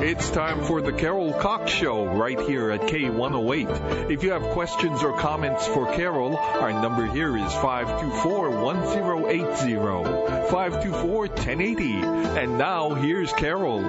It's time for the Carol Cox Show right here at K108. If you have questions or comments for Carol, our number here is 524-1080, 524-1080. And now here's Carol.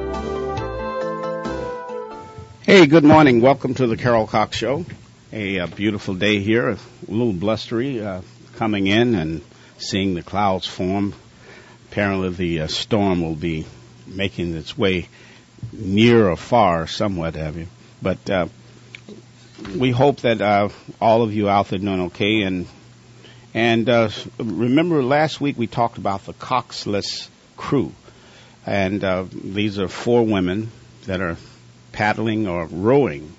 Hey, good morning. Welcome to the Carol Cox Show. A beautiful day here, a little blustery coming in and seeing the clouds form. Apparently the storm will be making its way near or far, somewhat have you. But we hope that all of you out there doing okay. And remember last week we talked about the Coxless crew. And these are 4 women that are paddling or rowing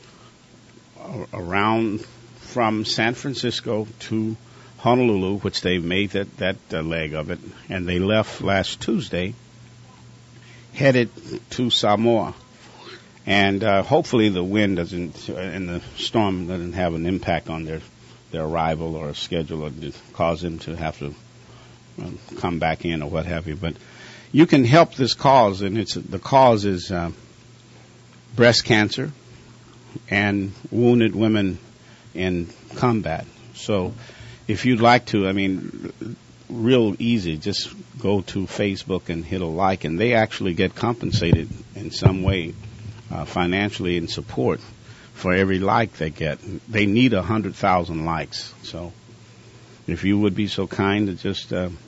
around from San Francisco to Honolulu, which they've made that leg of it. And they left last Tuesday, headed to Samoa. And hopefully the wind doesn't, and the storm doesn't have an impact on their arrival or schedule or cause them to have to come back in or what have you. But you can help this cause, and the cause is breast cancer and wounded women in combat. So if you'd like to, real easy, just go to Facebook and hit a like, and they actually get compensated in some way financially in support for every like they get. They need 100,000 likes. So if you would be so kind to just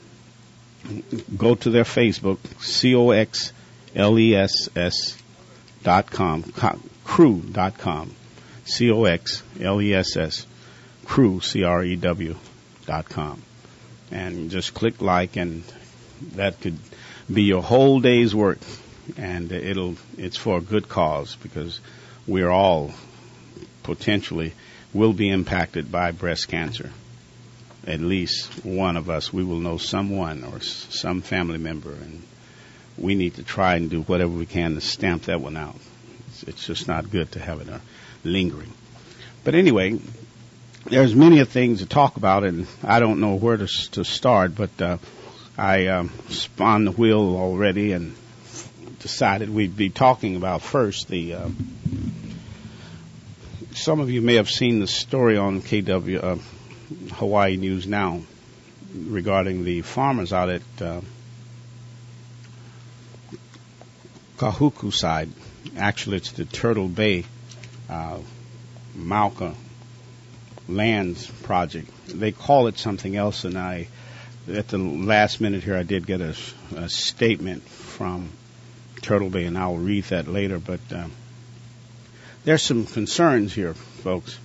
go to their Facebook, COXLESS.com, crew.com, COXLESS, crew, CREW.com. And just click like, and that could be your whole day's work. And it's for a good cause, because we're all potentially will be impacted by breast cancer. At least one of us, we will know someone or some family member, and we need to try and do whatever we can to stamp that one out. It's just not good to have it lingering. But anyway, there's many things to talk about, and I don't know where to start, but I spun the wheel already and decided we'd be talking about first some of you may have seen the story on KW, Hawaii News Now, regarding the farmers out at Kahuku side. Actually, it's the Turtle Bay Mauka Lands project. They call it something else, and at the last minute here, I did get a statement from Turtle Bay, and I'll read that later. But there's some concerns here, folks.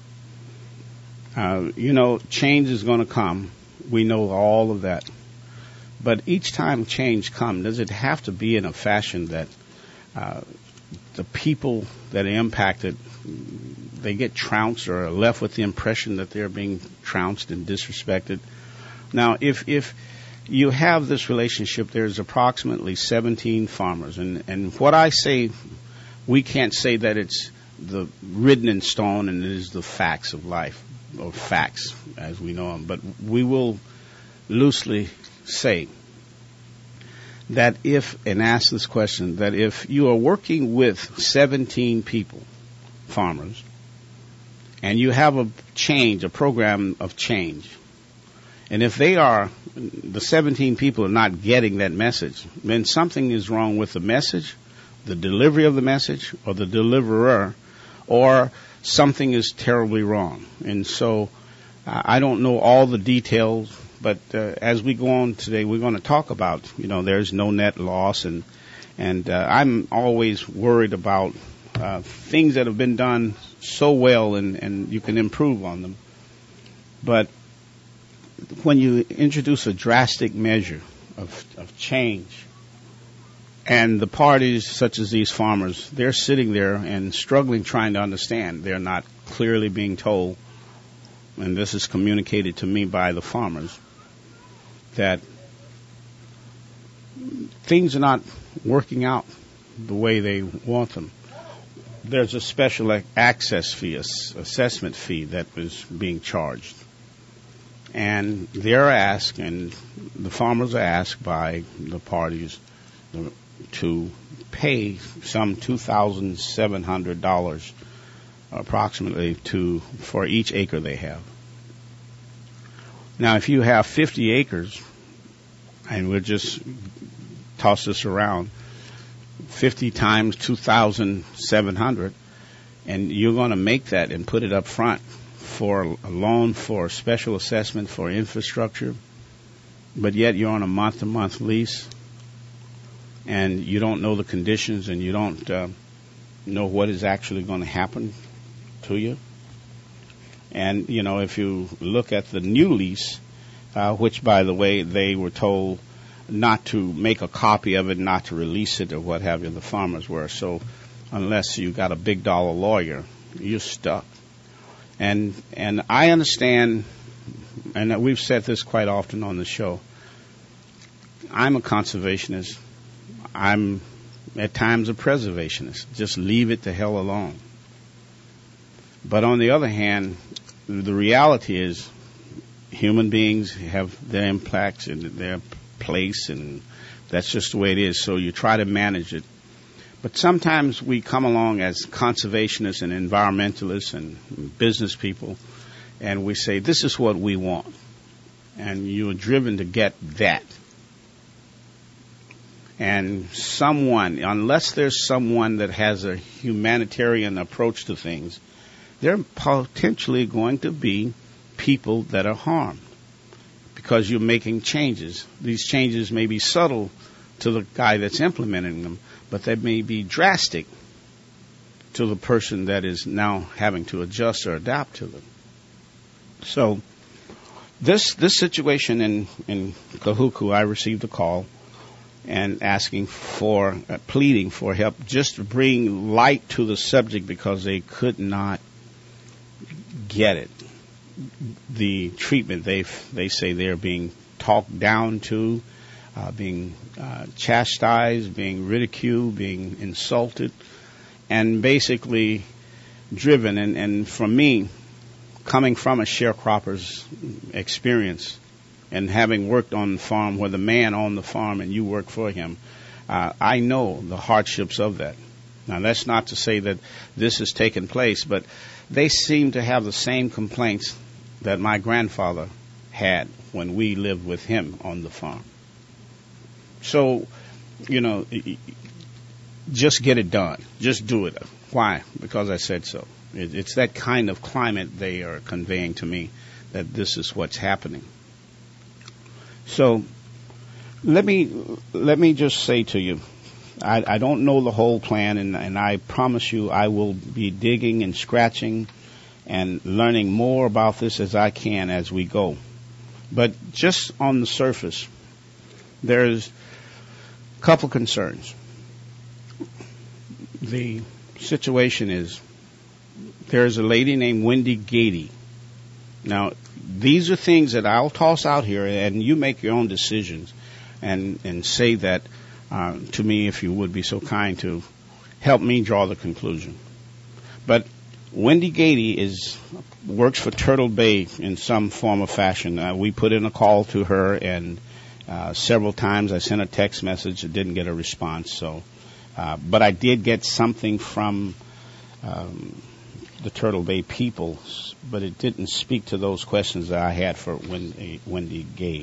Change is going to come. We know all of that. But each time change comes, does it have to be in a fashion that the people that are impacted, they get trounced or are left with the impression that they're being trounced and disrespected? Now, if you have this relationship, there's approximately 17 farmers. And what I say, we can't say that it's the written in stone and it is the facts of life, or facts as we know them. But we will loosely say that ask this question, that if you are working with 17 people, farmers, and you have a program of change, and if the 17 people are not getting that message, then something is wrong with the message, the delivery of the message, or the deliverer, or something is terribly wrong. And so I don't know all the details, but as we go on today, we're going to talk about, there's no net loss, and I'm always worried about things that have been done so well, and you can improve on them. But when you introduce a drastic measure of change, and the parties, such as these farmers, they're sitting there and struggling, trying to understand. They're not clearly being told, and this is communicated to me by the farmers, that things are not working out the way they want them. There's a special access fee, assessment fee that was being charged. And they're asked, and the farmers are asked by the parties, the to pay some $2,700 approximately for each acre they have. Now, if you have 50 acres, and we'll just toss this around, 50 times 2,700, and you're going to make that and put it up front for a loan for special assessment for infrastructure, but yet you're on a month-to-month lease, and you don't know the conditions, and you don't know what is actually going to happen to you. And, you know, if you look at the new lease, which, by the way, they were told not to make a copy of it, not to release it or what have you, the farmers were. So unless you got a big dollar lawyer, you're stuck. And I understand, and we've said this quite often on the show, I'm a conservationist. I'm at times a preservationist. Just leave it the hell alone. But on the other hand, the reality is human beings have their impacts and their place, and that's just the way it is. So you try to manage it. But sometimes we come along as conservationists and environmentalists and business people, and we say, this is what we want. And you're driven to get that. And someone, unless there's someone that has a humanitarian approach to things, there are potentially going to be people that are harmed because you're making changes. These changes may be subtle to the guy that's implementing them, but they may be drastic to the person that is now having to adjust or adapt to them. So this situation in Kahuku, I received a call and asking for, pleading for help, just to bring light to the subject because they could not get it. The treatment, they say they're being talked down to, being chastised, being ridiculed, being insulted, and basically driven. And for me, coming from a sharecropper's experience and having worked on the farm where the man owned the farm and you work for him, I know the hardships of that. Now, that's not to say that this has taken place, but they seem to have the same complaints that my grandfather had when we lived with him on the farm. So, you know, just get it done. Just do it. Why? Because I said so. It's that kind of climate they are conveying to me, that this is what's happening. So let me just say to you, I don't know the whole plan, and I promise you I will be digging and scratching and learning more about this as I can as we go. But just on the surface, there's a couple concerns. The situation is there's a lady named Wendy Gady. Now, these are things that I'll toss out here, and you make your own decisions and say that to me, if you would be so kind to help me draw the conclusion. But Wendy Gady works for Turtle Bay in some form or fashion. We put in a call to her, and several times I sent a text message and didn't get a response. So, but I did get something from the Turtle Bay people, but it didn't speak to those questions that I had for Wendy Gay.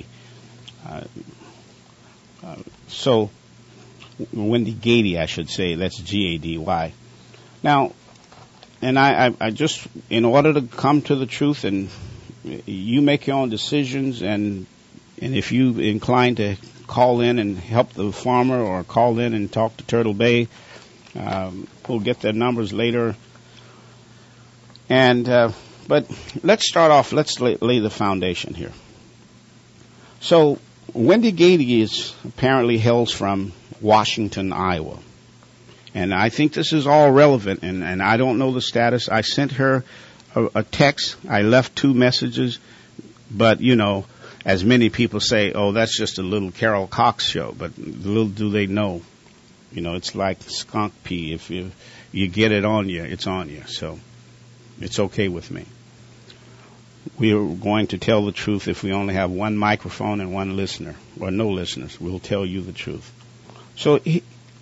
So, Wendy Gady, I should say. That's Gady. Now, and I just, in order to come to the truth, and you make your own decisions, and if you inclined to call in and help the farmer or call in and talk to Turtle Bay, we'll get their numbers later. And but let's start off. Let's lay the foundation here. So Wendy Gady apparently hails from Washington, Iowa. And I think this is all relevant, and I don't know the status. I sent her a text. I left 2 messages, but, you know, as many people say, oh, that's just a little Carol Cox show, but little do they know. You know, it's like skunk pee. If you get it on you, it's on you. So it's okay with me. We are going to tell the truth if we only have 1 microphone and 1 listener, or no listeners. We'll tell you the truth. So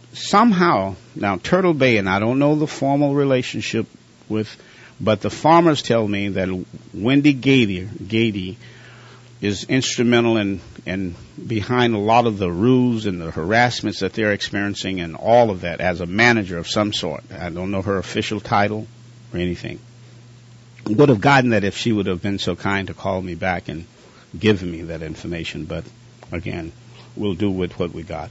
somehow, now Turtle Bay, and I don't know the formal relationship with, but the farmers tell me that Wendy Gady is instrumental in behind a lot of the rules and the harassments that they're experiencing and all of that as a manager of some sort. I don't know her official title or anything. Would have gotten that if she would have been so kind to call me back and give me that information, but again, we'll do with what we got.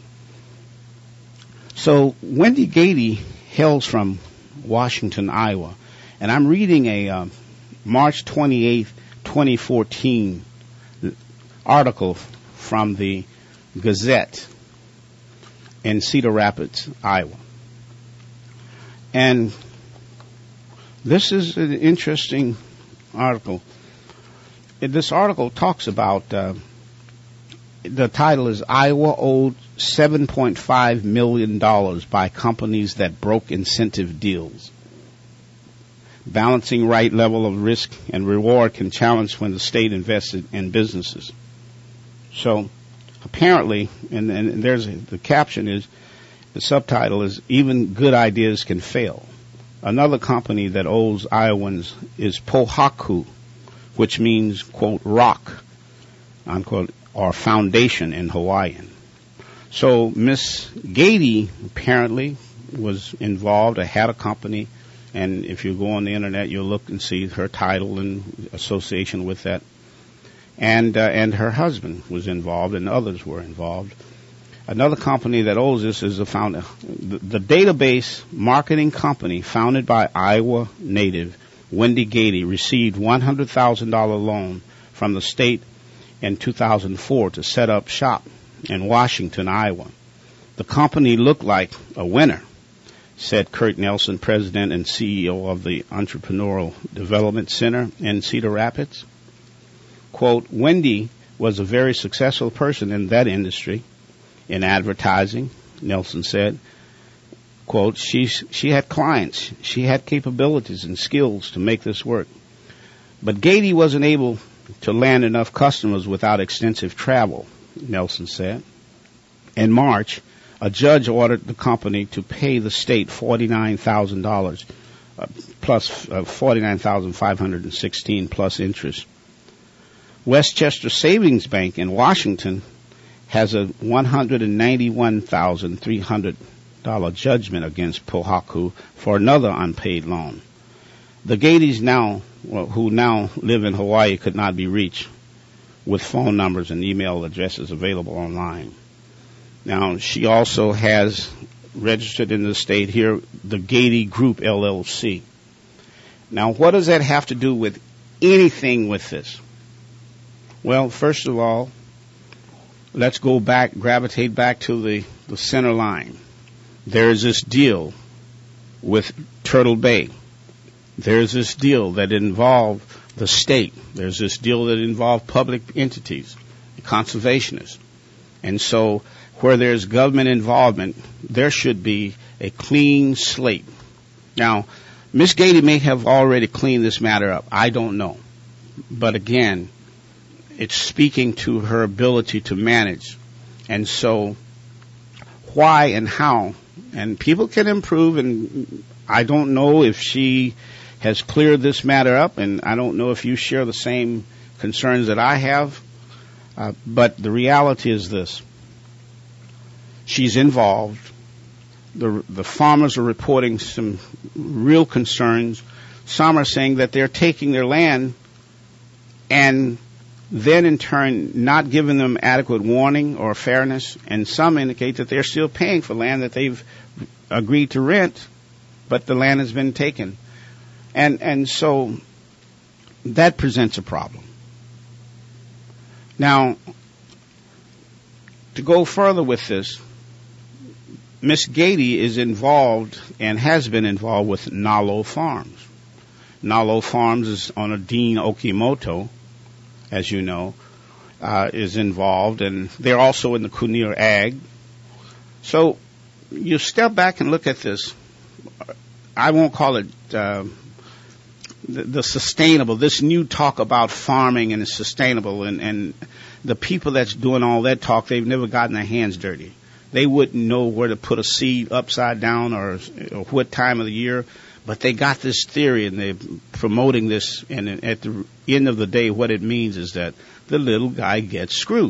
So Wendy Gady hails from Washington, Iowa, and I'm reading a March 28th, 2014 article from the Gazette in Cedar Rapids, Iowa. And this is an interesting article. This article talks about, the title is Iowa owed $7.5 million by companies that broke incentive deals. Balancing right level of risk and reward can challenge when the state invested in businesses. So apparently, and there's the caption is, the subtitle is, even good ideas can fail. Another company that owes Iowans is Pohaku, which means, quote, rock, unquote, or foundation in Hawaiian. So Miss Gady apparently was involved, or had a company, and if you go on the internet, you'll look and see her title and association with that. And her husband was involved, and others were involved. Another company that owes this is the database marketing company founded by Iowa native Wendy Gady received $100,000 loan from the state in 2004 to set up shop in Washington, Iowa. The company looked like a winner, said Kurt Nelson, president and CEO of the Entrepreneurial Development Center in Cedar Rapids. Quote, Wendy was a very successful person in that industry, in advertising, Nelson said. Quote, she had clients, she had capabilities and skills to make this work. But Gady wasn't able to land enough customers without extensive travel, Nelson said. In March, a judge ordered the company to pay the state $49,000 plus $49,516 plus interest. Westchester Savings Bank in Washington has a $191,300 judgment against Pohaku for another unpaid loan. The Gadys who now live in Hawaii could not be reached with phone numbers and email addresses available online. Now, she also has registered in the state here the Gady Group LLC. Now, what does that have to do with anything with this? Well, first of all, let's gravitate back to the center line. There's this deal with Turtle Bay. There's this deal that involved the state. There's this deal that involved public entities, conservationists. And so where there's government involvement, there should be a clean slate. Now, Ms. Gady may have already cleaned this matter up. I don't know. But again, it's speaking to her ability to manage. And so why and how? And people can improve, and I don't know if she has cleared this matter up, and I don't know if you share the same concerns that I have, but the reality is this. She's involved. The farmers are reporting some real concerns. Some are saying that they're taking their land and then in turn not giving them adequate warning or fairness, and some indicate that they're still paying for land that they've agreed to rent, but the land has been taken. And so that presents a problem. Now, to go further with this, Miss Gady is involved and has been involved with Nalo Farms. Nalo Farms is on a Dean Okimoto, as you know, is involved, and they're also in the Kunir Ag. So you step back and look at this. I won't call it the sustainable, this new talk about farming and it's sustainable, and the people that's doing all that talk, they've never gotten their hands dirty. They wouldn't know where to put a seed upside down or what time of the year. But they got this theory, and they're promoting this, and at the end of the day, what it means is that the little guy gets screwed.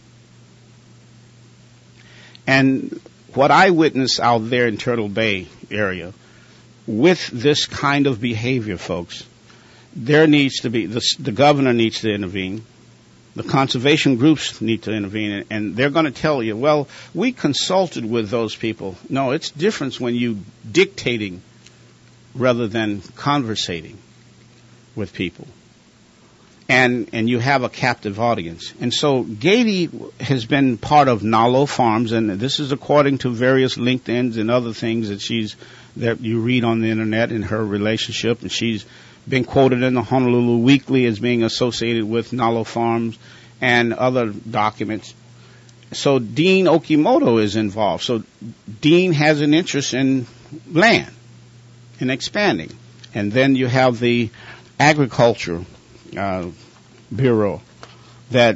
And what I witnessed out there in Turtle Bay area, with this kind of behavior, folks, there needs to be, the governor needs to intervene, the conservation groups need to intervene, and they're going to tell you, well, we consulted with those people. No, it's different when you dictating rather than conversating with people. And you have a captive audience. And so Gady has been part of Nalo Farms, and this is according to various LinkedIn's and other things that you read on the internet in her relationship, and she's been quoted in the Honolulu Weekly as being associated with Nalo Farms and other documents. So Dean Okimoto is involved. So Dean has an interest in land and expanding. And then you have the agriculture bureau that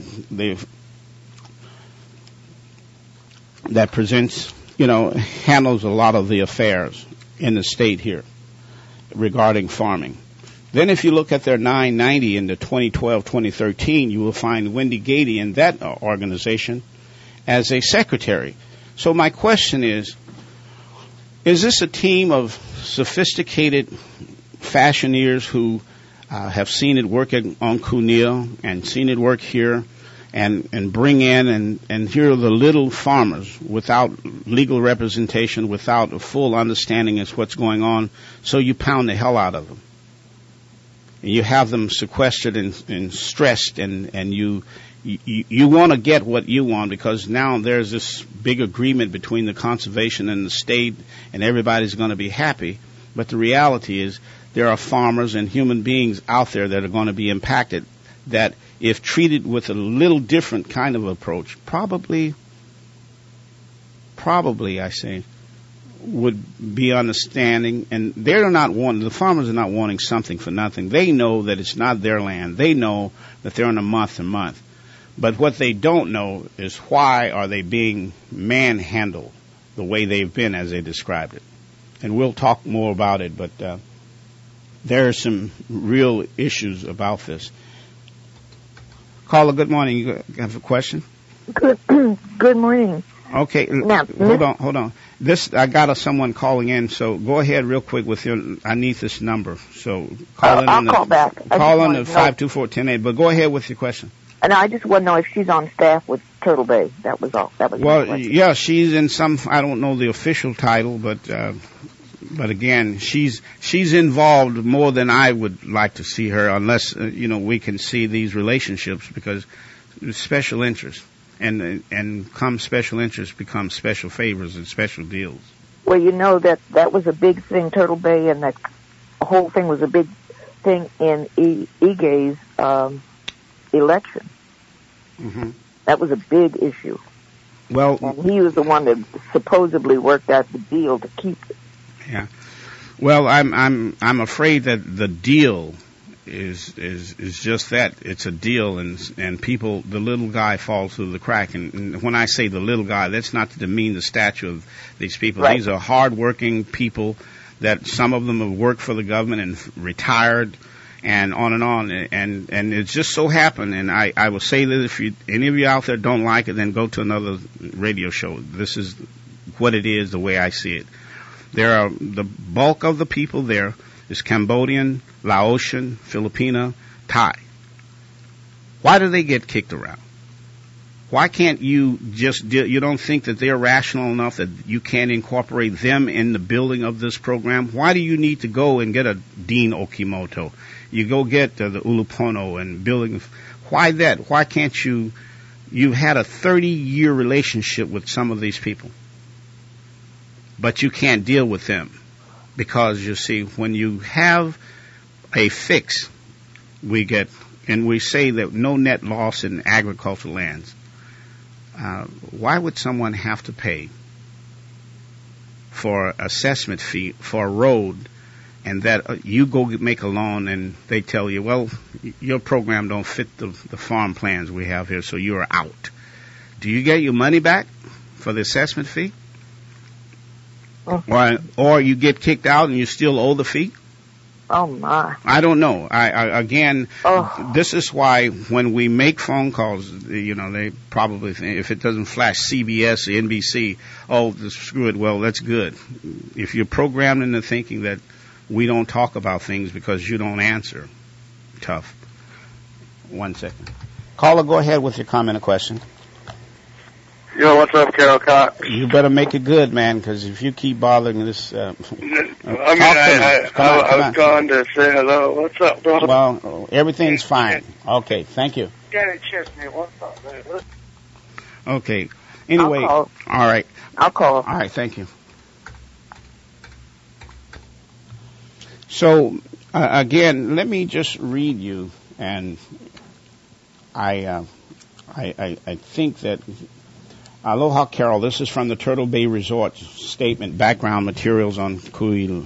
presents, handles a lot of the affairs in the state here regarding farming. Then if you look at their 990 in the 2012-2013, you will find Wendy Gady in that organization as a secretary. So my question is this a team of sophisticated fashioneers who have seen it work on Cuneo and seen it work here and bring in and here are the little farmers without legal representation, without a full understanding of what's going on, so you pound the hell out of them. And you have them sequestered and stressed, and you want to get what you want, because now there's this big agreement between the conservation and the state, and everybody's going to be happy. But the reality is there are farmers and human beings out there that are going to be impacted that, if treated with a little different kind of approach, probably I say, would be understanding. And the farmers are not wanting something for nothing. They know that it's not their land. They know that they're on a month to month. But what they don't know is why are they being manhandled the way they've been, as they described it. And we'll talk more about it, but there are some real issues about this. Carla, good morning. You have a question? Good morning. Okay, now, hold on. I got someone calling in, so go ahead real quick with I need this number. So call in. I'll call back. Call on the 524-1080, but go ahead with your question. And I just want to know if she's on staff with Turtle Bay. That was all. That was well, yeah, she's in some. I don't know the official title, but again, she's involved more than I would like to see her, unless we can see these relationships, because special interest and come special interest becomes special favors and special deals. Well, that was a big thing, Turtle Bay, and that whole thing was a big thing in Ige's election. Mm-hmm. That was a big issue. Well, and he was the one that supposedly worked out the deal to keep it. Yeah. Well, I'm afraid that the deal is just that. It's a deal, and people, the little guy falls through the crack. And when I say the little guy, that's not to demean the stature of these people. Right. These are hardworking people that some of them have worked for the government and retired, and on and on. And it just so happened, and I will say that if any of you out there don't like it, then go to another radio show. This is what it is, the way I see it. There are the bulk of the people there is Cambodian, Laotian, Filipino, Thai. Why do they get kicked around? Why can't you you don't think that they're rational enough that you can't incorporate them in the building of this program? Why do you need to go and get a Dean Okimoto? You go get the Ulupono and building. Why that? Why can't you had a 30-year relationship with some of these people, but you can't deal with them because, you see, when you have a fix, we say that no net loss in agricultural lands. Why would someone have to pay for assessment fee for a road, and that you go make a loan and they tell you, well, your program don't fit the farm plans we have here, so you're out? Do you get your money back for the assessment fee? Oh. Or you get kicked out and you still owe the fee? Oh my! I don't know. Again, Oh. this is why when we make phone calls, they probably think if it doesn't flash CBS or NBC, oh, screw it. Well, that's good. If you're programmed into thinking that we don't talk about things because you don't answer, tough. 1 second. Caller, go ahead with your comment or question. Yo, what's up, Carol Cox? You better make it good, man, because if you keep bothering this, I was going to say hello. What's up, brother? Well, everything's fine. Okay, thank you. Danny Chesney, what's up, man? Okay. Anyway, I'll call. all right. I'll call. All right, thank you. So, again, let me just read you, and I think that Aloha, Carol. This is from the Turtle Bay Resort statement, background materials on Kui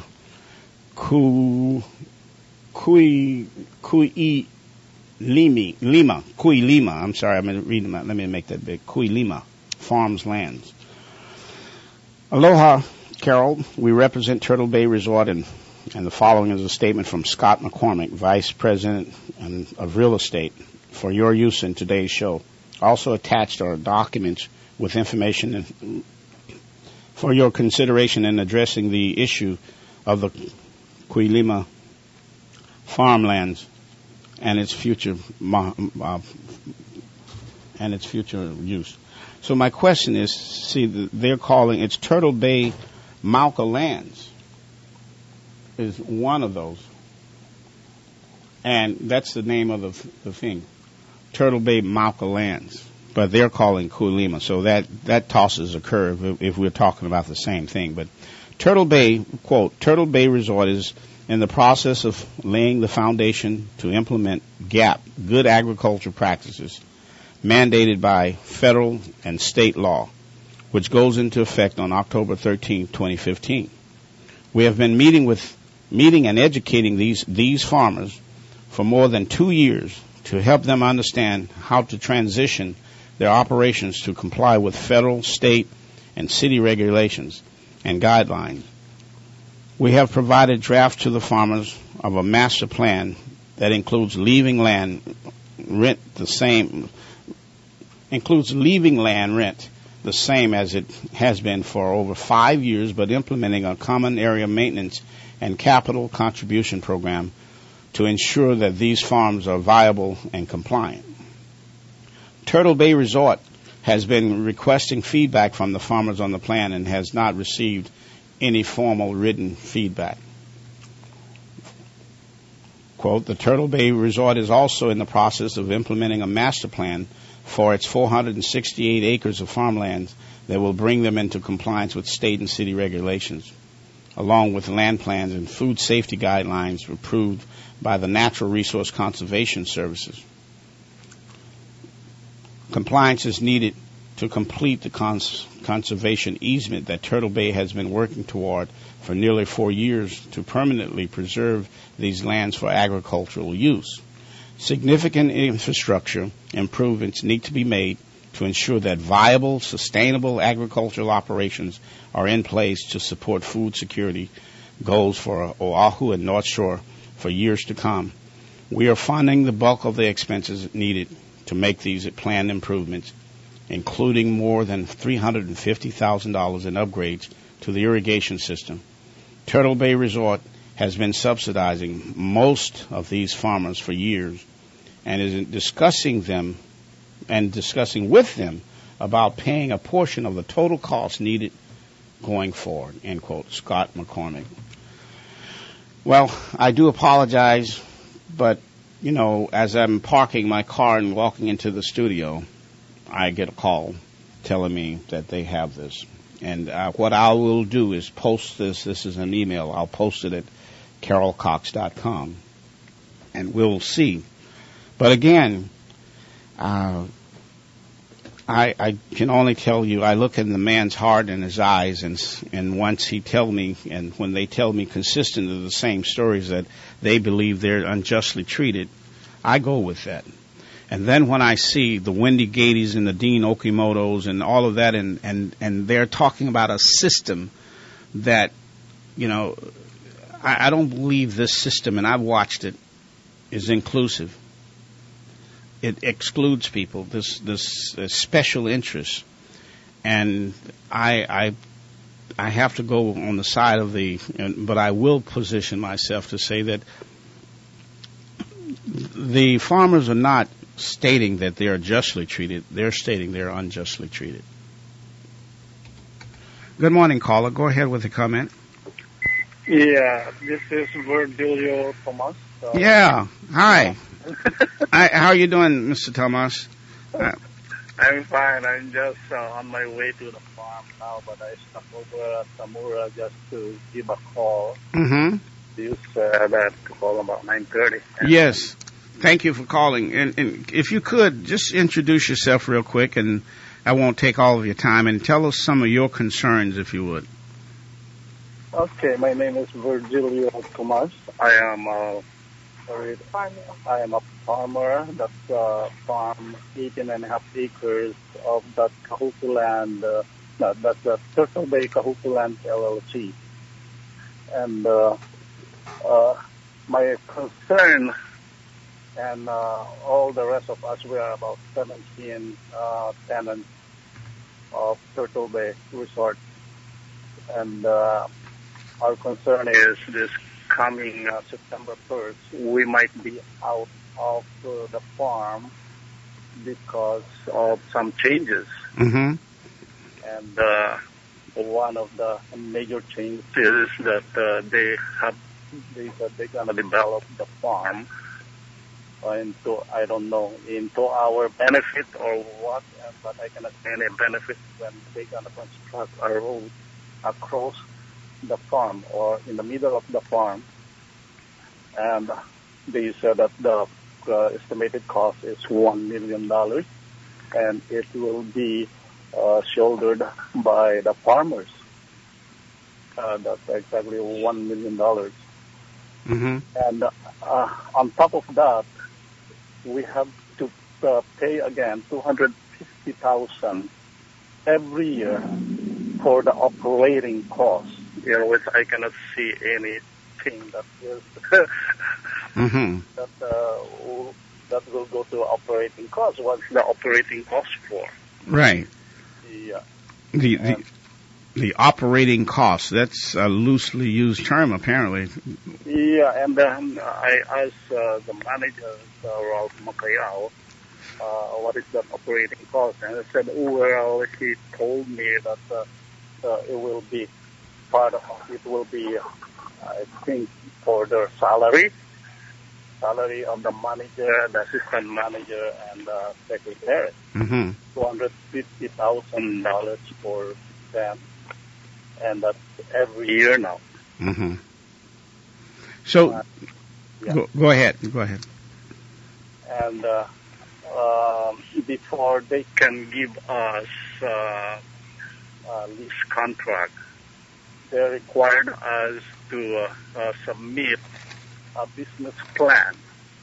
Lima. I'm sorry, I'm going to read them out. Let me make that big. Kui Lima Farms Lands. Aloha, Carol. We represent Turtle Bay Resort, and the following is a statement from Scott McCormick, Vice President of Real Estate, for your use in today's show. Also attached are documents with information for your consideration in addressing the issue of the Kui Lima farmlands and its future use. So my question is, see, they're calling it's Turtle Bay Mauka lands is one of those, and that's the name of the thing, Turtle Bay Mauka lands. But they're calling Kui Lima, so that tosses a curve if we're talking about the same thing. But Turtle Bay, quote, Turtle Bay Resort is in the process of laying the foundation to implement GAP, Good Agriculture Practices, mandated by federal and state law, which goes into effect on October 13, 2015. We have been meeting and educating these farmers for more than 2 years to help them understand how to transition their operations to comply with federal, state, and city regulations and guidelines. We have provided draft to the farmers of a master plan that includes leaving land rent the same as it has been for over 5 years, but implementing a common area maintenance and capital contribution program to ensure that these farms are viable and compliant. Turtle Bay Resort has been requesting feedback from the farmers on the plan and has not received any formal written feedback. Quote, the Turtle Bay Resort is also in the process of implementing a master plan for its 468 acres of farmlands that will bring them into compliance with state and city regulations, along with land plans and food safety guidelines approved by the Natural Resource Conservation Services. Compliance is needed to complete the conservation easement that Turtle Bay has been working toward for nearly 4 years to permanently preserve these lands for agricultural use. Significant infrastructure improvements need to be made to ensure that viable, sustainable agricultural operations are in place to support food security goals for Oahu and North Shore for years to come. We are funding the bulk of the expenses needed to make these planned improvements, including more than $350,000 in upgrades to the irrigation system. Turtle Bay Resort has been subsidizing most of these farmers for years and is discussing with them about paying a portion of the total cost needed going forward, end quote, Scott McCormick. Well, I do apologize, but, as I'm parking my car and walking into the studio, I get a call telling me that they have this. And what I will do is post this. This is an email. I'll post it at carolcox.com, and we'll see. But again, I can only tell you, I look in the man's heart and his eyes, and once he tell me, and when they tell me consistently the same stories that they believe they're unjustly treated, I go with that. And then when I see the Wendy Gateys and the Dean Okimotos and all of that, and they're talking about a system that, you know, I don't believe this system, and I've watched it, is inclusive. It excludes people, this special interest. And I have to go on the side of but I will position myself to say that the farmers are not stating that they are justly treated. They're stating they're unjustly treated. Good morning, caller. Go ahead with the comment. Yeah, this is Virgilio Tomas. Yeah. Hi. How are you doing, Mr. Tomas? I'm fine. I'm just on my way to the farm now, but I stopped over at Tamura just to give a call. Mm-hmm. You said that to call about 9:30. Yes. Thank you for calling. And if you could, just introduce yourself real quick, and I won't take all of your time, and tell us some of your concerns, if you would. Okay, my name is Virgilio Tomas. I am a farmer that farm 18.5 acres of that Kahuku land. That's the Turtle Bay Kahuku Land LLC. And my concern, and all the rest of us, we are about 17 tenants of Turtle Bay Resort. And our concern is this coming September 1st, we might be out of the farm because of some changes. Mm-hmm. And one of the major changes is that they said they're going to develop the farm into, I don't know, into our benefit or what, but I cannot see any benefit when they're going to construct a road across the farm or in the middle of the farm. And they said that the estimated cost is $1 million, and it will be shouldered by the farmers. That's exactly $1 million. Mm-hmm. And on top of that, we have to pay again $250,000 every year for the operating costs. You know, which I cannot see anything that is Mm-hmm. that will go to operating costs. What's the operating cost for? Right. Yeah. The operating cost, that's a loosely used term, apparently. Yeah, and then I asked the manager, Ralph Macayao, what is the operating cost? And I said, well, he told me that it will be part of it will be, I think, for their salary of the manager, the assistant manager, and the secretary. Mm-hmm. $250,000 for them, and that's every year now. Mm-hmm. So, Yeah. go ahead. Go ahead. And before they can give us lease contract, they required us to submit a business plan.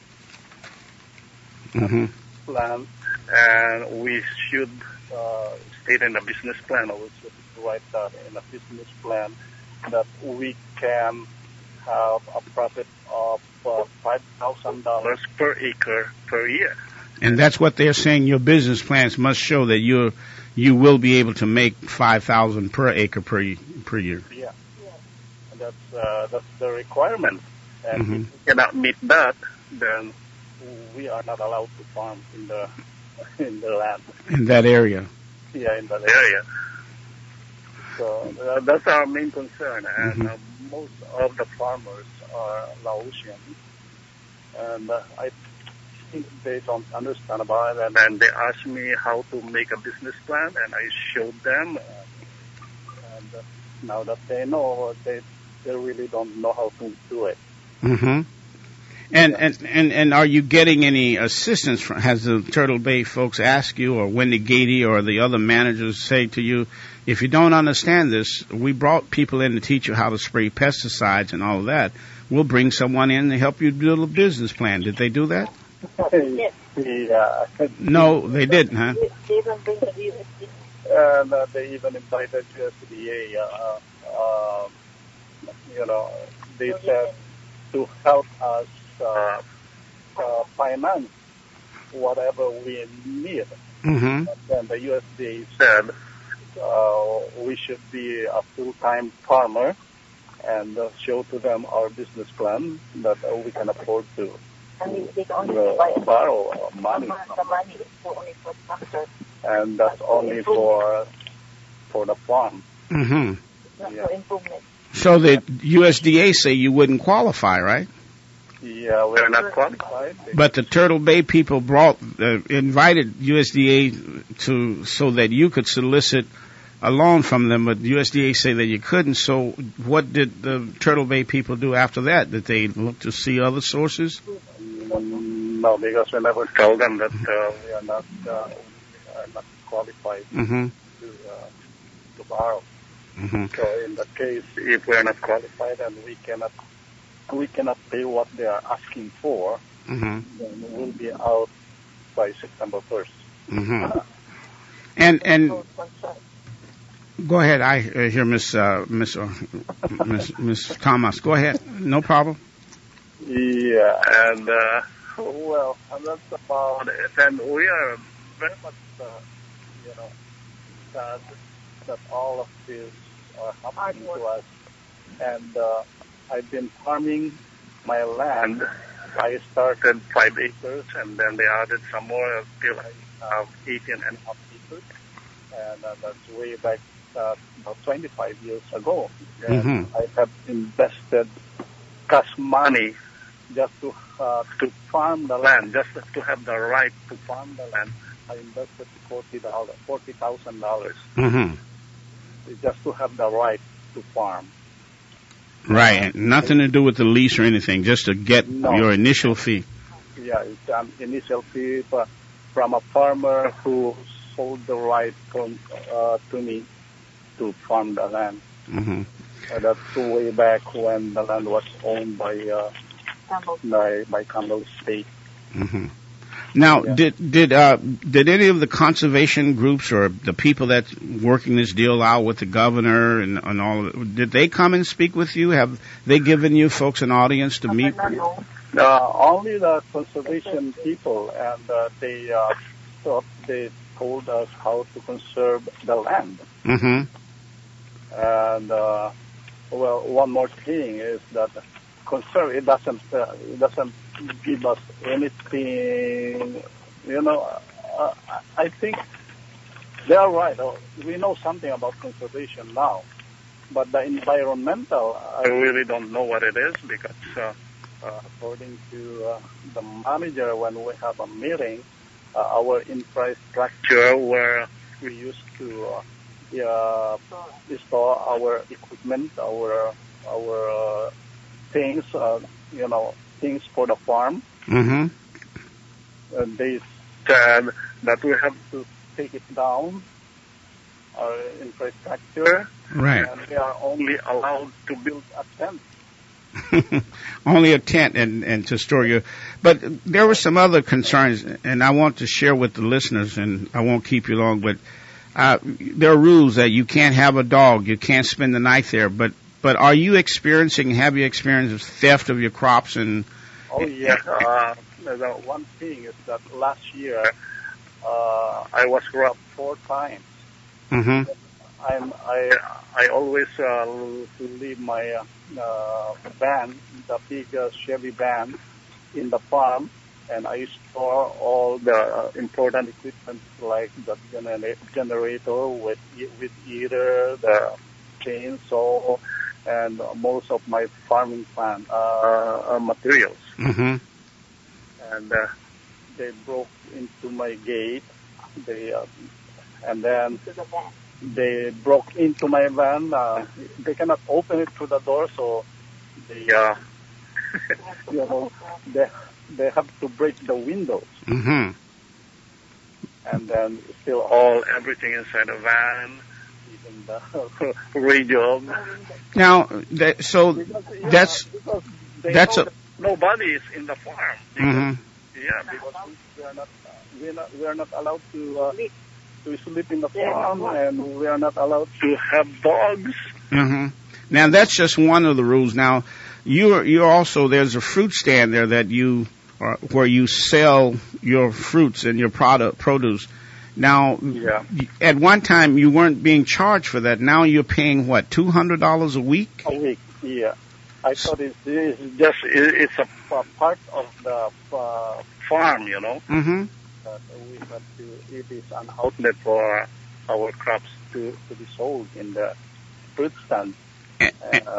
Mm-hmm. And we should state in the business plan, or we should write that in a business plan, that we can have a profit of $5,000 per acre per year. And that's what they're saying. Your business plans must show that you will be able to make $5,000 per acre per year. Yeah, and that's the requirement. And Mm-hmm. if we cannot meet that, then we are not allowed to farm in the land. In that area. Yeah, in that area. So that's our main concern, and most of the farmers are Laotian, and I think they don't understand about it. And then they asked me how to make a business plan, and I showed them. And now that they know, they really don't know how to do it. Mm-hmm. And are you getting any assistance from, has the Turtle Bay folks ask you, or Wendy Gatey or the other managers say to you, if you don't understand this, we brought people in to teach you how to spray pesticides and all of that. We'll bring someone in to help you build a business plan. Did they do that? Yeah. No, they didn't, huh? And they even invited USDA. They said to help us finance whatever we need. Mm-hmm. And then the USDA said we should be a full-time farmer and show to them our business plan that we can afford to borrow money. And that's only for the farm. Mm-hmm. Yeah. So the USDA say you wouldn't qualify, right? Yeah, we're not qualified. But the Turtle Bay people invited USDA so that you could solicit a loan from them, but USDA say that you couldn't. So what did the Turtle Bay people do after that? Did they look to see other sources? No, because we never told them that we are not qualified Mm-hmm. to borrow. Mm-hmm. So in that case, if we are not qualified and we cannot pay what they are asking for, Mm-hmm. then we'll be out by September 1st. Mm-hmm. And go ahead. I hear Miss Thomas. Go ahead. No problem. Yeah, and well, that's about it. And we are very much, sad that all of this are happening to us. And I've been farming my land. I started 5 acres, and then they added some more until I have 18.5 acres. And that's way back about 25 years ago. And Mm-hmm. I have invested cash money just to farm the land, just to have the right to farm the land. I invested $40,000 Mm-hmm. just to have the right to farm. Right. Nothing to do with the lease or anything. Just to get your initial fee. Yeah, it's an initial fee from a farmer who sold the right to me to farm the land. Mm-hmm. That's way back when the land was owned by Campbell State. Mm-hmm. Now, Yeah. did any of the conservation groups or the people that's working this deal out with the governor and all, did they come and speak with you? Have they given you folks an audience to meet? Only the conservation people, and they told us how to conserve the land. Mm-hmm. And well, one more thing is that conserve it doesn't give us anything. I think they are right. We know something about conservation now, but the environmental, I really don't know what it is because according to the manager, when we have a meeting, our infrastructure where we used to store our equipment, our things, things for the farm. Mm-hmm. They said that we have to take it down, our infrastructure, Right. and we are only allowed to build a tent. Only a tent and to store your. But there were some other concerns, and I want to share with the listeners, and I won't keep you long, but there are rules that you can't have a dog, you can't spend the night there. But are you have you experienced theft of your crops and? Oh yes. The one thing is that last year I was robbed 4 times. Mm-hmm. I always leave my van, the big Chevy van, in the farm, and I store all the important equipment like the generator with either the chainsaw and most of my farming plant materials. Mm-hmm. And they broke into my gate. And then they broke into my van. They cannot open it through the door, so they, they have to break the windows. Mm-hmm. And then still everything inside the van, even the radio. Now, because nobody nobody is in the farm. Mm-hmm. Yeah, because we are not allowed to sleep in the farm, and we are not allowed to have dogs. Mm-hmm. Now that's just one of the rules. Now you're also, there's a fruit stand there that where you sell your fruits and your produce. Now, at one time you weren't being charged for that. Now you're paying what, $200 a week? A week, yeah. I thought it's a part of the farm, you know. Mm-hmm. We have to, it is an outlet for our crops to be sold in the fruit stand. And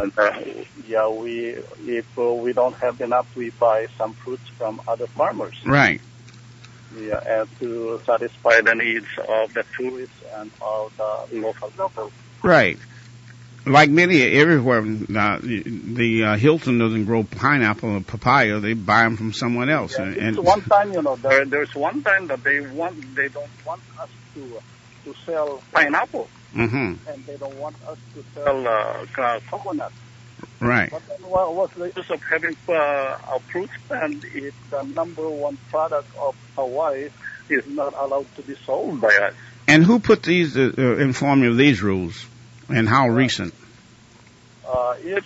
if we don't have enough, we buy some fruits from other farmers. Right. Yeah, and to satisfy the needs of the tourists and of the local people. Right. Like everywhere, the Hilton doesn't grow pineapple or papaya. They buy them from someone else. Yeah, and one time, there's one time that they don't want us to sell pineapple. Mm-hmm. And they don't want us to sell coconut. Right. But then what's the use of having a fruit stand if the number one product of Hawaii is not allowed to be sold by us? And who put these, inform you of these rules, and how recent? It's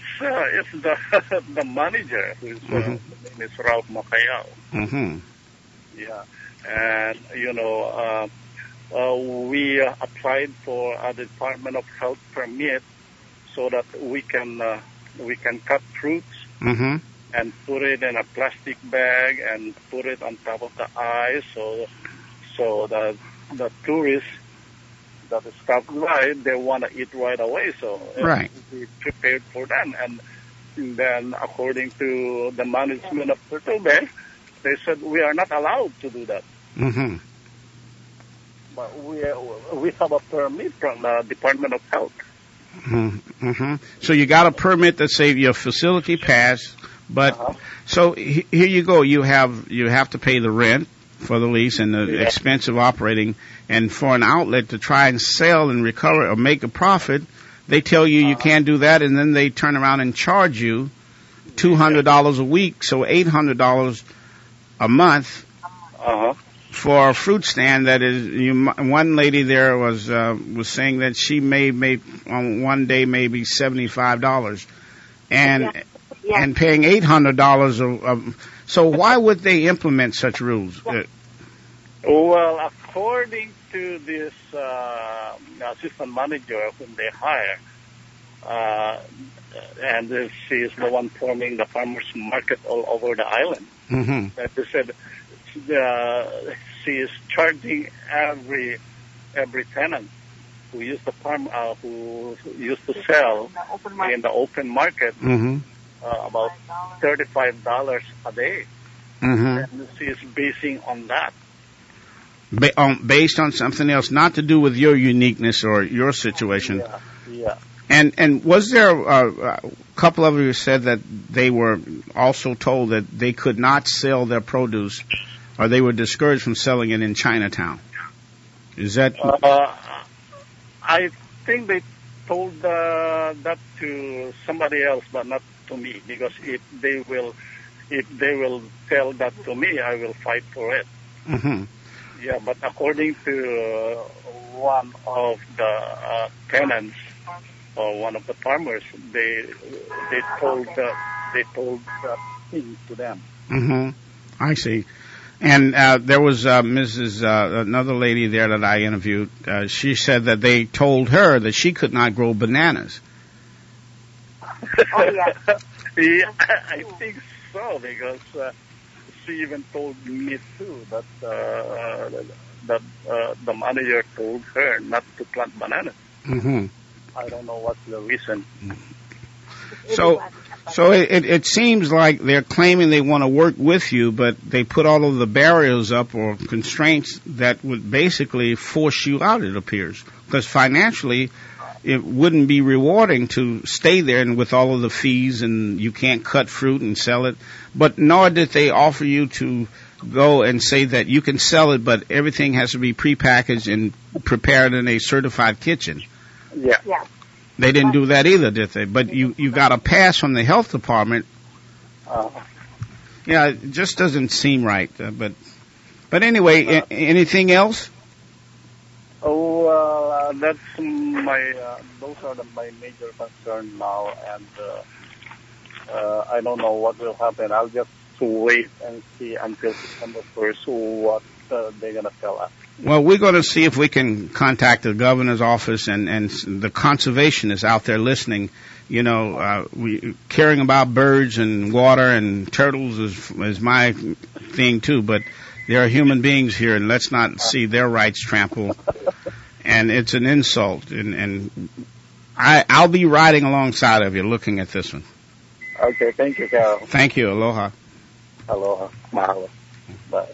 the manager, whose name is Ralph Macayao. Mm-hmm. Yeah, and we applied for a Department of Health permit so that we can cut fruits and put it in a plastic bag and put it on top of the ice so that the tourists that stop by, they want to eat right away. So we prepared for them. And then according to the management of Turtle Bay, they said we are not allowed to do that. Mm-hmm. But we have a permit from the Department of Health. Mm-hmm. So you got a permit that says your facility passed, but so here you go. You have to pay the rent for the lease and the expense of operating, and for an outlet to try and sell and recover or make a profit, they tell you you can't do that, and then they turn around and charge you $200 a week, so $800 a month. For a fruit stand that is, one lady there was saying that she made on one day maybe $75, and paying $800 so why would they implement such rules? Well, according to this assistant manager whom they hire, and she is the one forming the farmers market all over the island. Mm-hmm. They said she is charging every tenant who used the farm, who used to sell in the open market, about $35 a day. And she is basing on that. Based on something else, not to do with your uniqueness or your situation. Yeah. And was there a couple of you said that they were also told that they could not sell their produce, or they were discouraged from selling it in Chinatown? Is that? I think they told that to somebody else, but not to me, because if they will tell that to me, I will fight for it. Mm-hmm. Yeah, but according to one of the tenants or one of the farmers, they told that thing to them. Mm-hmm. I see. And there was Mrs. Another lady there that I interviewed. She said that they told her that she could not grow bananas. Oh, yeah. Yeah, I think so, because she even told me too that the manager told her not to plant bananas. Mm-hmm. I don't know what's the reason. So it seems like they're claiming they want to work with you, but they put all of the barriers up or constraints that would basically force you out, it appears. Because financially, it wouldn't be rewarding to stay there and with all of the fees, and you can't cut fruit and sell it. But nor did they offer you to go and say that you can sell it, but everything has to be prepackaged and prepared in a certified kitchen. Yeah. They didn't do that either, did they? But you got a pass from the health department. Yeah, it just doesn't seem right. But anyway, anything else? Oh, well, that's my. Those are my major concern now, and I don't know what will happen. I'll just wait and see until September 1st what they're gonna tell us. Well, we're going to see if we can contact the governor's office and the conservationists out there listening. You know, we caring about birds and water and turtles is my thing too. But there are human beings here, and let's not see their rights trampled. And it's an insult. And I'll be riding alongside of you, looking at this one. Okay, thank you, Carol. Thank you. Aloha. Aloha. Mahalo. Bye.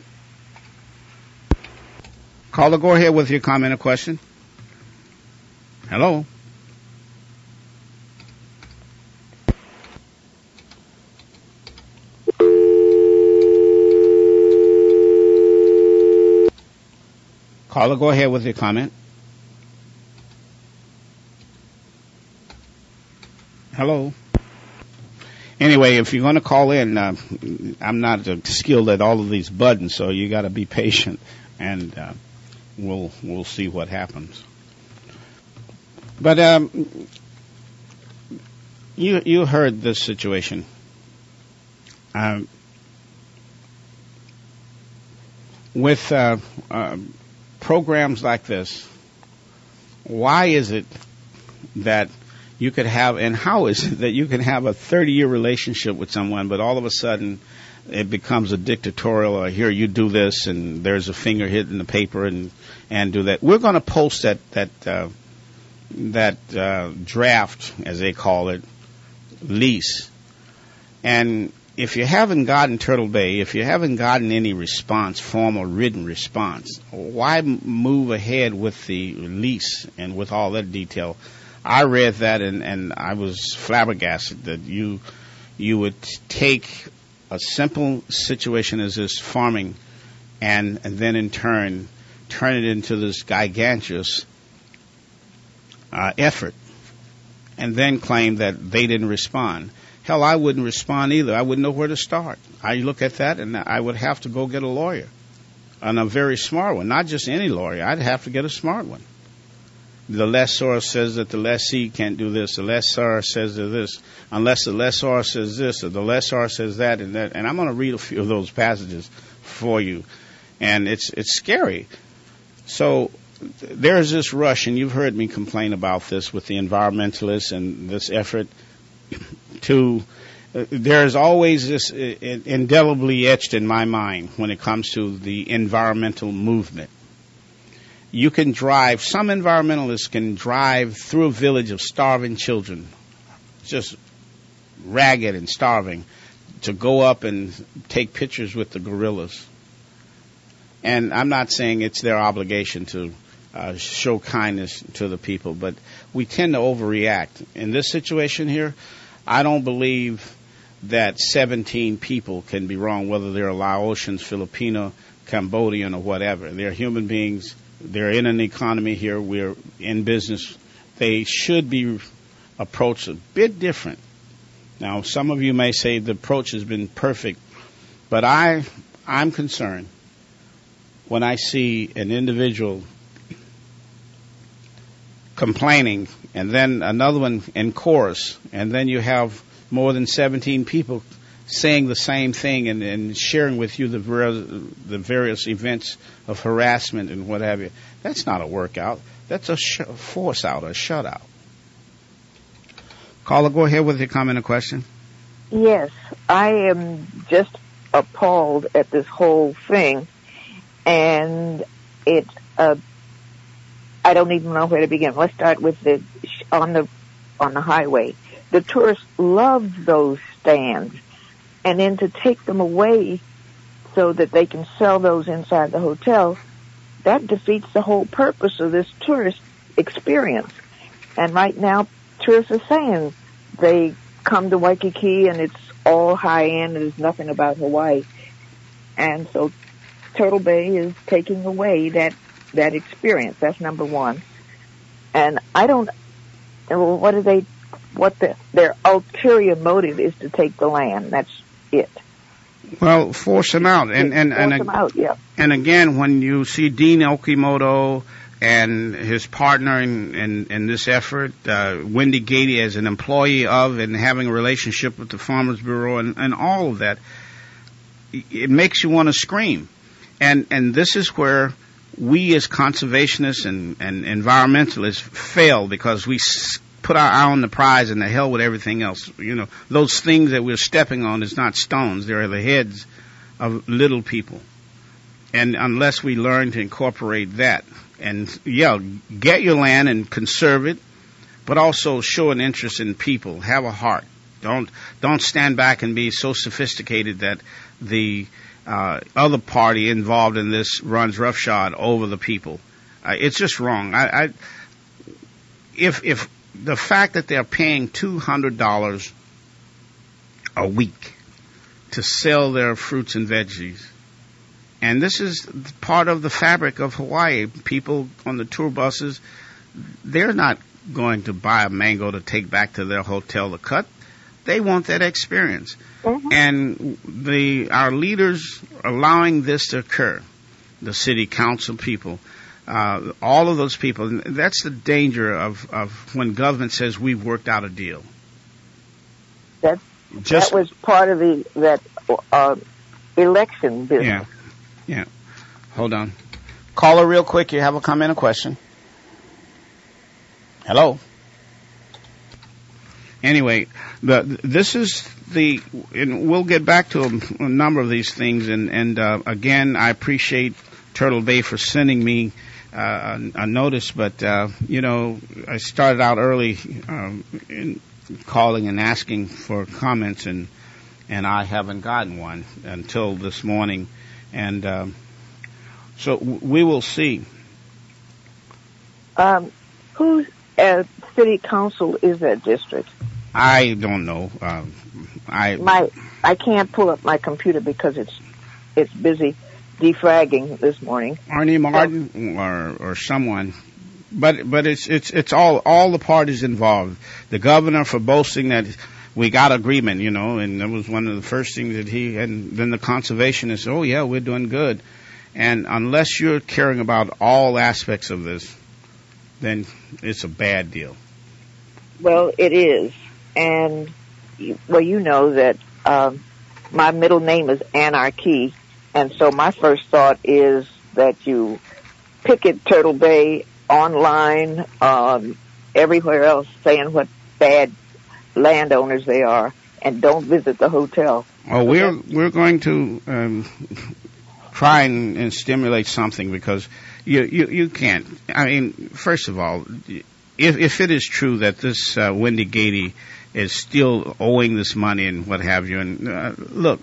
Caller, go ahead with your comment or question. Hello. Caller, go ahead with your comment. Hello. Anyway, if you're going to call in, I'm not skilled at all of these buttons, so you got to be patient, and we'll see what happens. But you heard this situation. With programs like this, why is it that you could have, and how is it that you can have a 30-year relationship with someone, but all of a sudden it becomes a dictatorial, or here you do this, and there's a finger hit in the paper, and do that. We're going to post that draft, as they call it, lease. And if you haven't gotten Turtle Bay, if you haven't gotten any response, formal written response, why move ahead with the lease and with all that detail? I read that and I was flabbergasted that you would take a simple situation as this farming and then in turn it into this gigantic effort and then claim that they didn't respond. Hell, I wouldn't respond either. I wouldn't know where to start. I look at that and I would have to go get a lawyer, and a very smart one, not just any lawyer. I'd have to get a smart one. The lessor says that the lessee can't do this. The lessor says this, unless the lessor says this or the lessor says that and that. And I'm going to read a few of those passages for you, and it's scary. So there's this rush, and you've heard me complain about this with the environmentalists and this effort to. There's always this indelibly etched in my mind when it comes to the environmental movement. You can drive, some environmentalists can drive through a village of starving children, just ragged and starving, to go up and take pictures with the gorillas. And I'm not saying it's their obligation to show kindness to the people, but we tend to overreact. In this situation here, I don't believe that 17 people can be wrong, whether they're Laotians, Filipino, Cambodian, or whatever. They're human beings. They're in an economy here. We're in business. They should be approached a bit different. Now, some of you may say the approach has been perfect, but I'm concerned when I see an individual complaining and then another one in chorus, and then you have more than 17 people saying the same thing and sharing with you the various events of harassment and what have you. That's not a workout. That's a force out, a shutout. Caller, go ahead with your comment or question. Yes, I am just appalled at this whole thing, and I don't even know where to begin. Let's start with on the highway. The tourists love those stands. And then to take them away so that they can sell those inside the hotel, that defeats the whole purpose of this tourist experience. And right now, tourists are saying they come to Waikiki and it's all high-end and there's nothing about Hawaii. And so Turtle Bay is taking away that experience. That's number one. And I don't, well, their ulterior motive is to take the land. That's it. Well, force them out, force them out. Yeah. And again, when you see Dean Okimoto and his partner in this effort, Wendy Gady as an employee of and having a relationship with the Farmers Bureau and all of that, it makes you want to scream. And this is where we as conservationists and environmentalists fail, because we put our eye on the prize and the hell with everything else. You know, those things that we're stepping on is not stones. They're the heads of little people. And unless we learn to incorporate that and, get your land and conserve it, but also show an interest in people. Have a heart. Don't stand back and be so sophisticated that the other party involved in this runs roughshod over the people. It's just wrong. If the fact that they're paying $200 a week to sell their fruits and veggies, and this is part of the fabric of Hawaii. People on the tour buses, they're not going to buy a mango to take back to their hotel to cut. They want that experience. Mm-hmm. And our leaders allowing this to occur, the city council people, all of those people, and that's the danger of when government says we've worked out a deal. That was part of that election business. Yeah. Hold on. Caller, real quick. You have a comment or question? Hello? Anyway, this is and we'll get back to a number of these things. And again, I appreciate Turtle Bay for sending me a notice. But, I started out early in calling and asking for comments, and I haven't gotten one until this morning. And so we will see. Whose city council is that district? I don't know. I can't pull up my computer because it's busy defragging this morning. Arnie Martin or someone, but it's all the parties involved. The governor for boasting that we got agreement, and that was one of the first things that and then the conservationists, oh yeah, we're doing good. And unless you're caring about all aspects of this, then it's a bad deal. Well, it is. And, you know that my middle name is Anarchy, and so my first thought is that you picket Turtle Bay online, everywhere else, saying what bad landowners they are, and don't visit the hotel. Oh, we're going to try and stimulate something, because you can't. I mean, first of all, if it is true that this Wendy Gady is still owing this money and what have you, and look,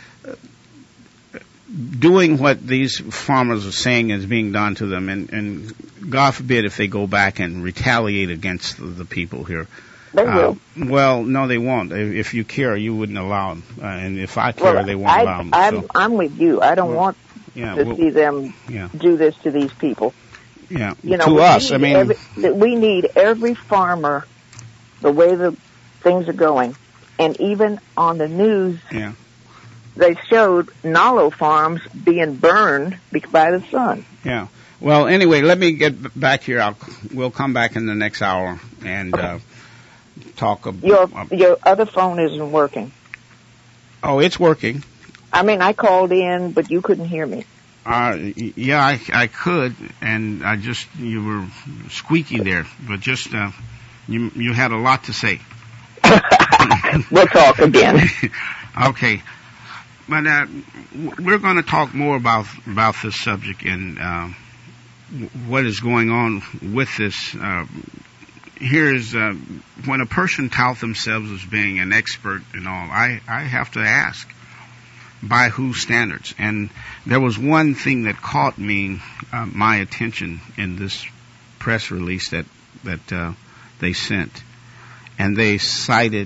doing what these farmers are saying is being done to them, and God forbid if they go back and retaliate against the people here. They will. Well, no, they won't. If you care, you wouldn't allow them. And if I care, they won't allow them. I'm with you. I don't want to see them do this to these people. Yeah, to us. We need every farmer, the way the things are going. And even on the news, they showed Nalo farms being burned by the sun. Yeah. Well, anyway, let me get back here. We'll come back in the next hour and talk about... Your other phone isn't working. Oh, it's working. I mean, I called in, but you couldn't hear me. Yeah, I could, and you were squeaky there, but just, you had a lot to say. We'll talk again. Okay. But, we're going to talk more about this subject and, what is going on with this. Here's, when a person touts themselves as being an expert and all, I have to ask, by whose standards? And there was one thing that caught my attention in this press release that they sent, and they cited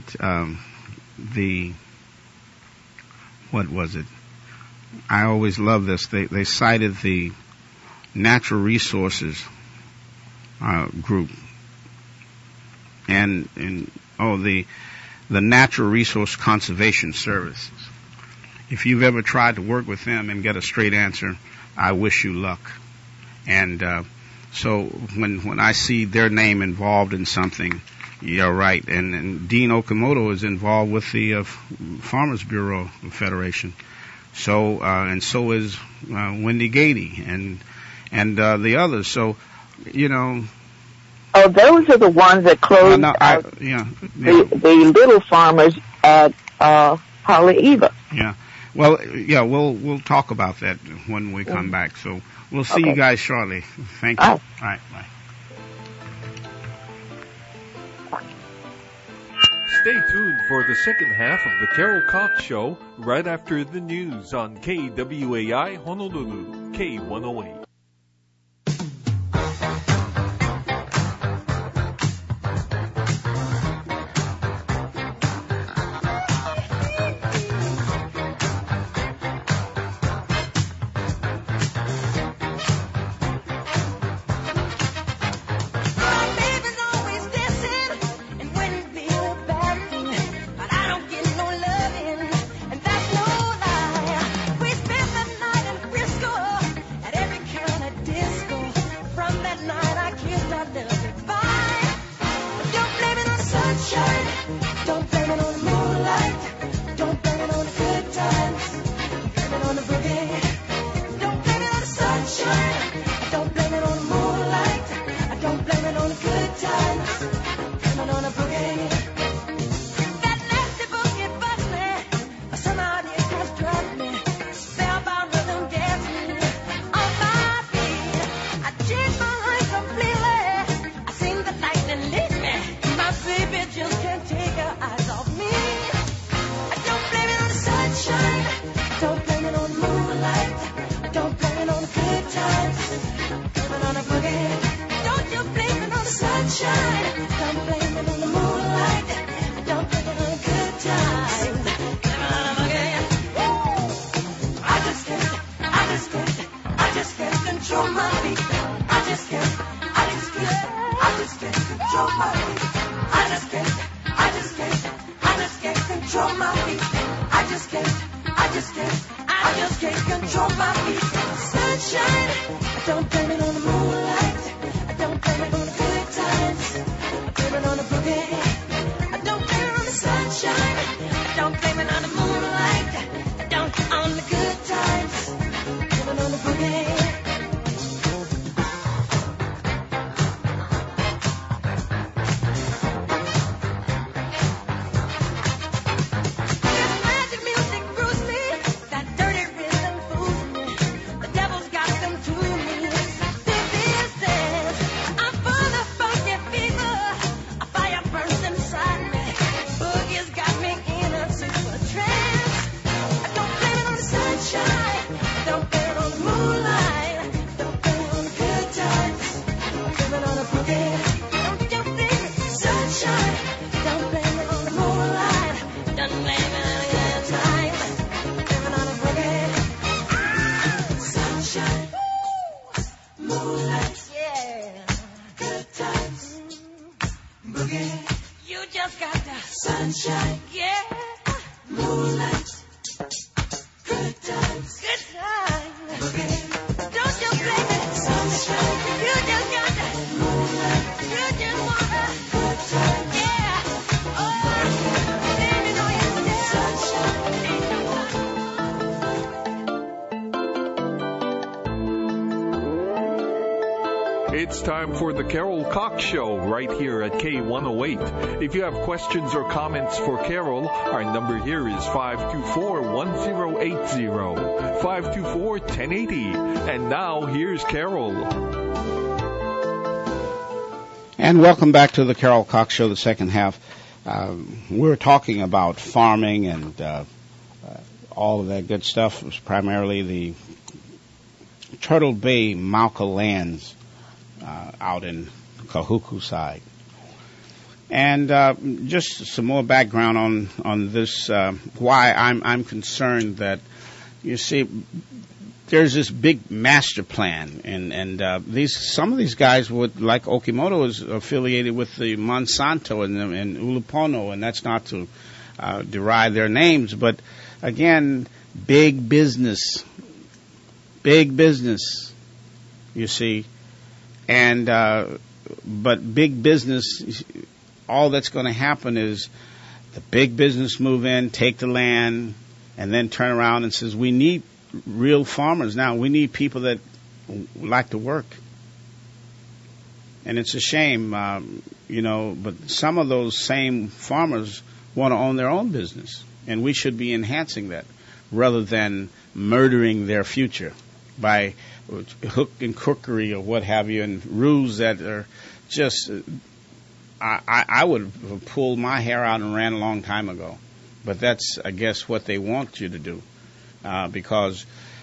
what was it? I always love this. They cited the Natural Resources group, and the Natural Resource Conservation Services. if you've ever tried to work with them and get a straight answer, I wish you luck. And so when I see their name involved in something, you're right. And Dean Okamoto is involved with the Farmers Bureau Federation. So and so is Wendy Gady and the others. So, you know. Oh, those are the ones that closed out the little farmers at Haleiwa. Yeah. Well, yeah, we'll talk about that when we come back. So we'll see you guys shortly. Thank you. All right. Bye. Stay tuned for the second half of the Carol Cox Show right after the news on KWAI Honolulu, K108. It's time for the Carol Cox Show right here at K108. If you have questions or comments for Carol, our number here is 524-1080, 524-1080. And now here's Carol. And welcome back to the Carol Cox Show, the second half. We're talking about farming and all of that good stuff. It was primarily the Turtle Bay Mauka lands out in Kahuku side. And just some more background on this, why I'm concerned that, you see, there's this big master plan, and some of these guys would, like Okimoto is affiliated with the Monsanto and Ulupono, and that's not to deride their names, but again, Big business. Big business, you see. And, but big business, all that's going to happen is the big business move in, take the land, and then turn around and says, we need real farmers now. We need people that like to work. And it's a shame, but some of those same farmers want to own their own business. And we should be enhancing that rather than murdering their future by hook and crookery or what have you, and rules that are just, I would have pulled my hair out and ran a long time ago. But that's, I guess, what they want you to do. Because,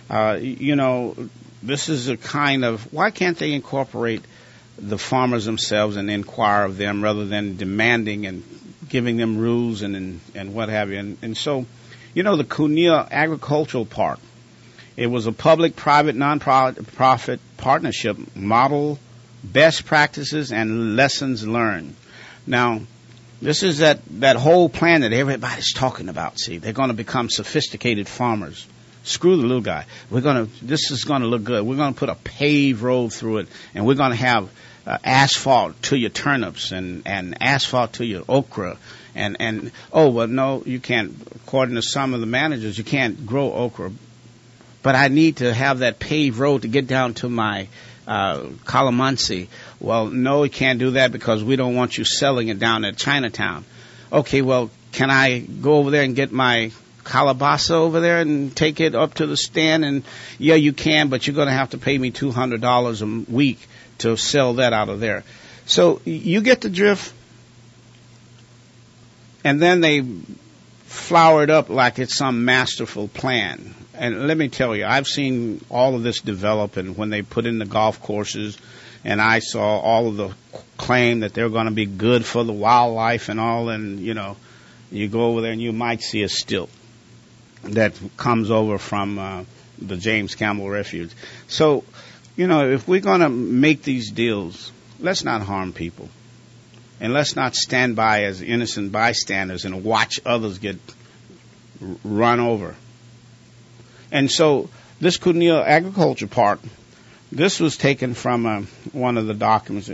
this is a kind of, why can't they incorporate the farmers themselves and inquire of them rather than demanding and giving them rules and what have you? And so, the Cuneo Agricultural Park, it was a public-private non-profit partnership model, best practices, and lessons learned. Now, this is that whole plan that everybody's talking about. See, they're going to become sophisticated farmers. Screw the little guy. This is going to look good. We're going to put a paved road through it, and we're going to have asphalt to your turnips and asphalt to your okra. No, you can't. According to some of the managers, you can't grow okra. But I need to have that paved road to get down to my calamansi. Well, no, you can't do that because we don't want you selling it down at Chinatown. Okay, well, can I go over there and get my calabasa over there and take it up to the stand? And yeah, you can, but you're going to have to pay me $200 a week to sell that out of there. So you get the drift. And then they flower it up like it's some masterful plan. And let me tell you, I've seen all of this develop, and when they put in the golf courses, and I saw all of the claim that they're going to be good for the wildlife and all, and, you go over there and you might see a stilt that comes over from the James Campbell Refuge. So, if we're going to make these deals, let's not harm people. And let's not stand by as innocent bystanders and watch others get run over. And so this Cuneo Agriculture Park, this was taken from one of the documents,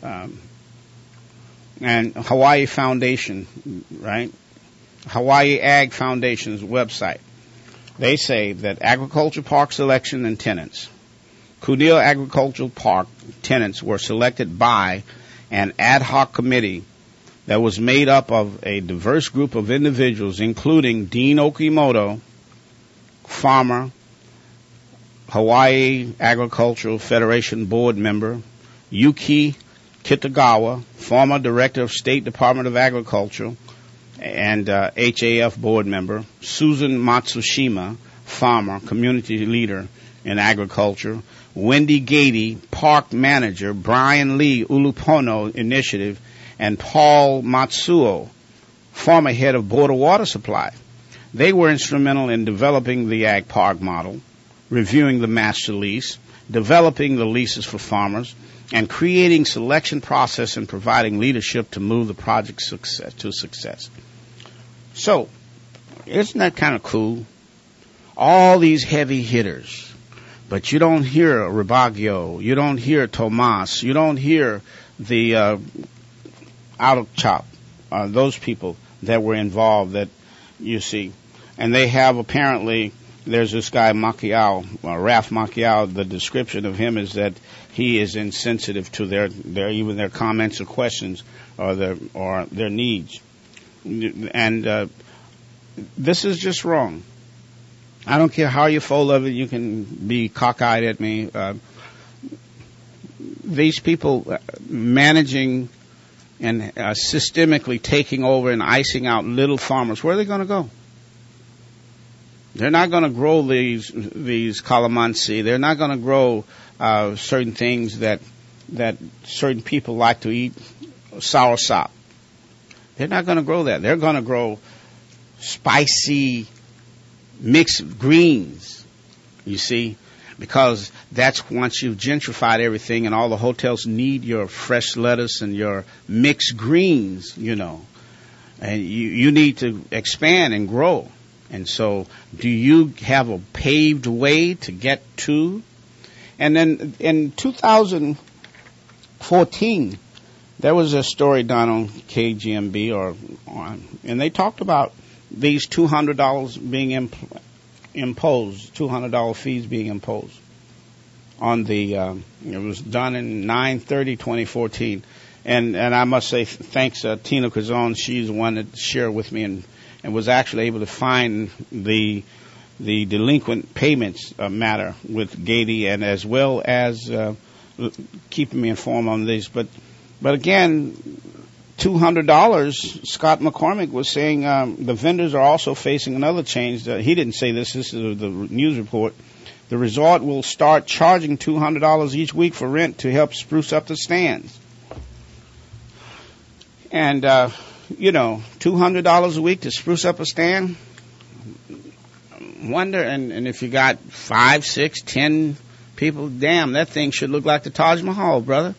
and Hawaii Foundation, right? Hawaii Ag Foundation's website. They say that agriculture park selection and tenants. Cuneo Agricultural Park tenants were selected by an ad hoc committee that was made up of a diverse group of individuals, including Dean Okimoto, farmer, Hawaii Agricultural Federation board member, Yuki Kitagawa, former director of State Department of Agriculture and HAF board member, Susan Matsushima, farmer, community leader in agriculture, Wendy Gady, park manager, Brian Lee, Ulupono Initiative, and Paul Matsuo, former head of Board of Water Supply. They were instrumental in developing the Ag Park model, reviewing the master lease, developing the leases for farmers, and creating selection process and providing leadership to move the project to success. So, isn't that kind of cool? All these heavy hitters. But you don't hear Ribaggio, you don't hear Tomas, you don't hear the Chop, those people that were involved that you see. And they have apparently, there's this guy Macchiao, Ralph Macchiao, the description of him is that he is insensitive to their comments or questions or their needs. And this is just wrong. I don't care how you're full of it. You can be cockeyed at me. These people managing and systemically taking over and icing out little farmers, where are they going to go? They're not going to grow these calamansi. They're not going to grow certain things that certain people like to eat, soursop. They're not going to grow that. They're going to grow spicy mixed greens, you see, because that's once you've gentrified everything and all the hotels need your fresh lettuce and your mixed greens, and you need to expand and grow. And so, do you have a paved way to get to? And then in 2014, there was a story done on KGMB, and they talked about these $200 being imposed, $200 fees being imposed on the. It was done in 9/30/2014, and I must say thanks to Tina Kazan. She's the one that shared with me and was actually able to find the delinquent payments matter with Gady, and as well as keeping me informed on this. But again, $200. Scott McCormick was saying the vendors are also facing another change. He didn't say this. This is the news report. The resort will start charging $200 each week for rent to help spruce up the stands. And $200 a week to spruce up a stand. Wonder, and if you got 5, 6, 10 people, damn, that thing should look like the Taj Mahal, brother.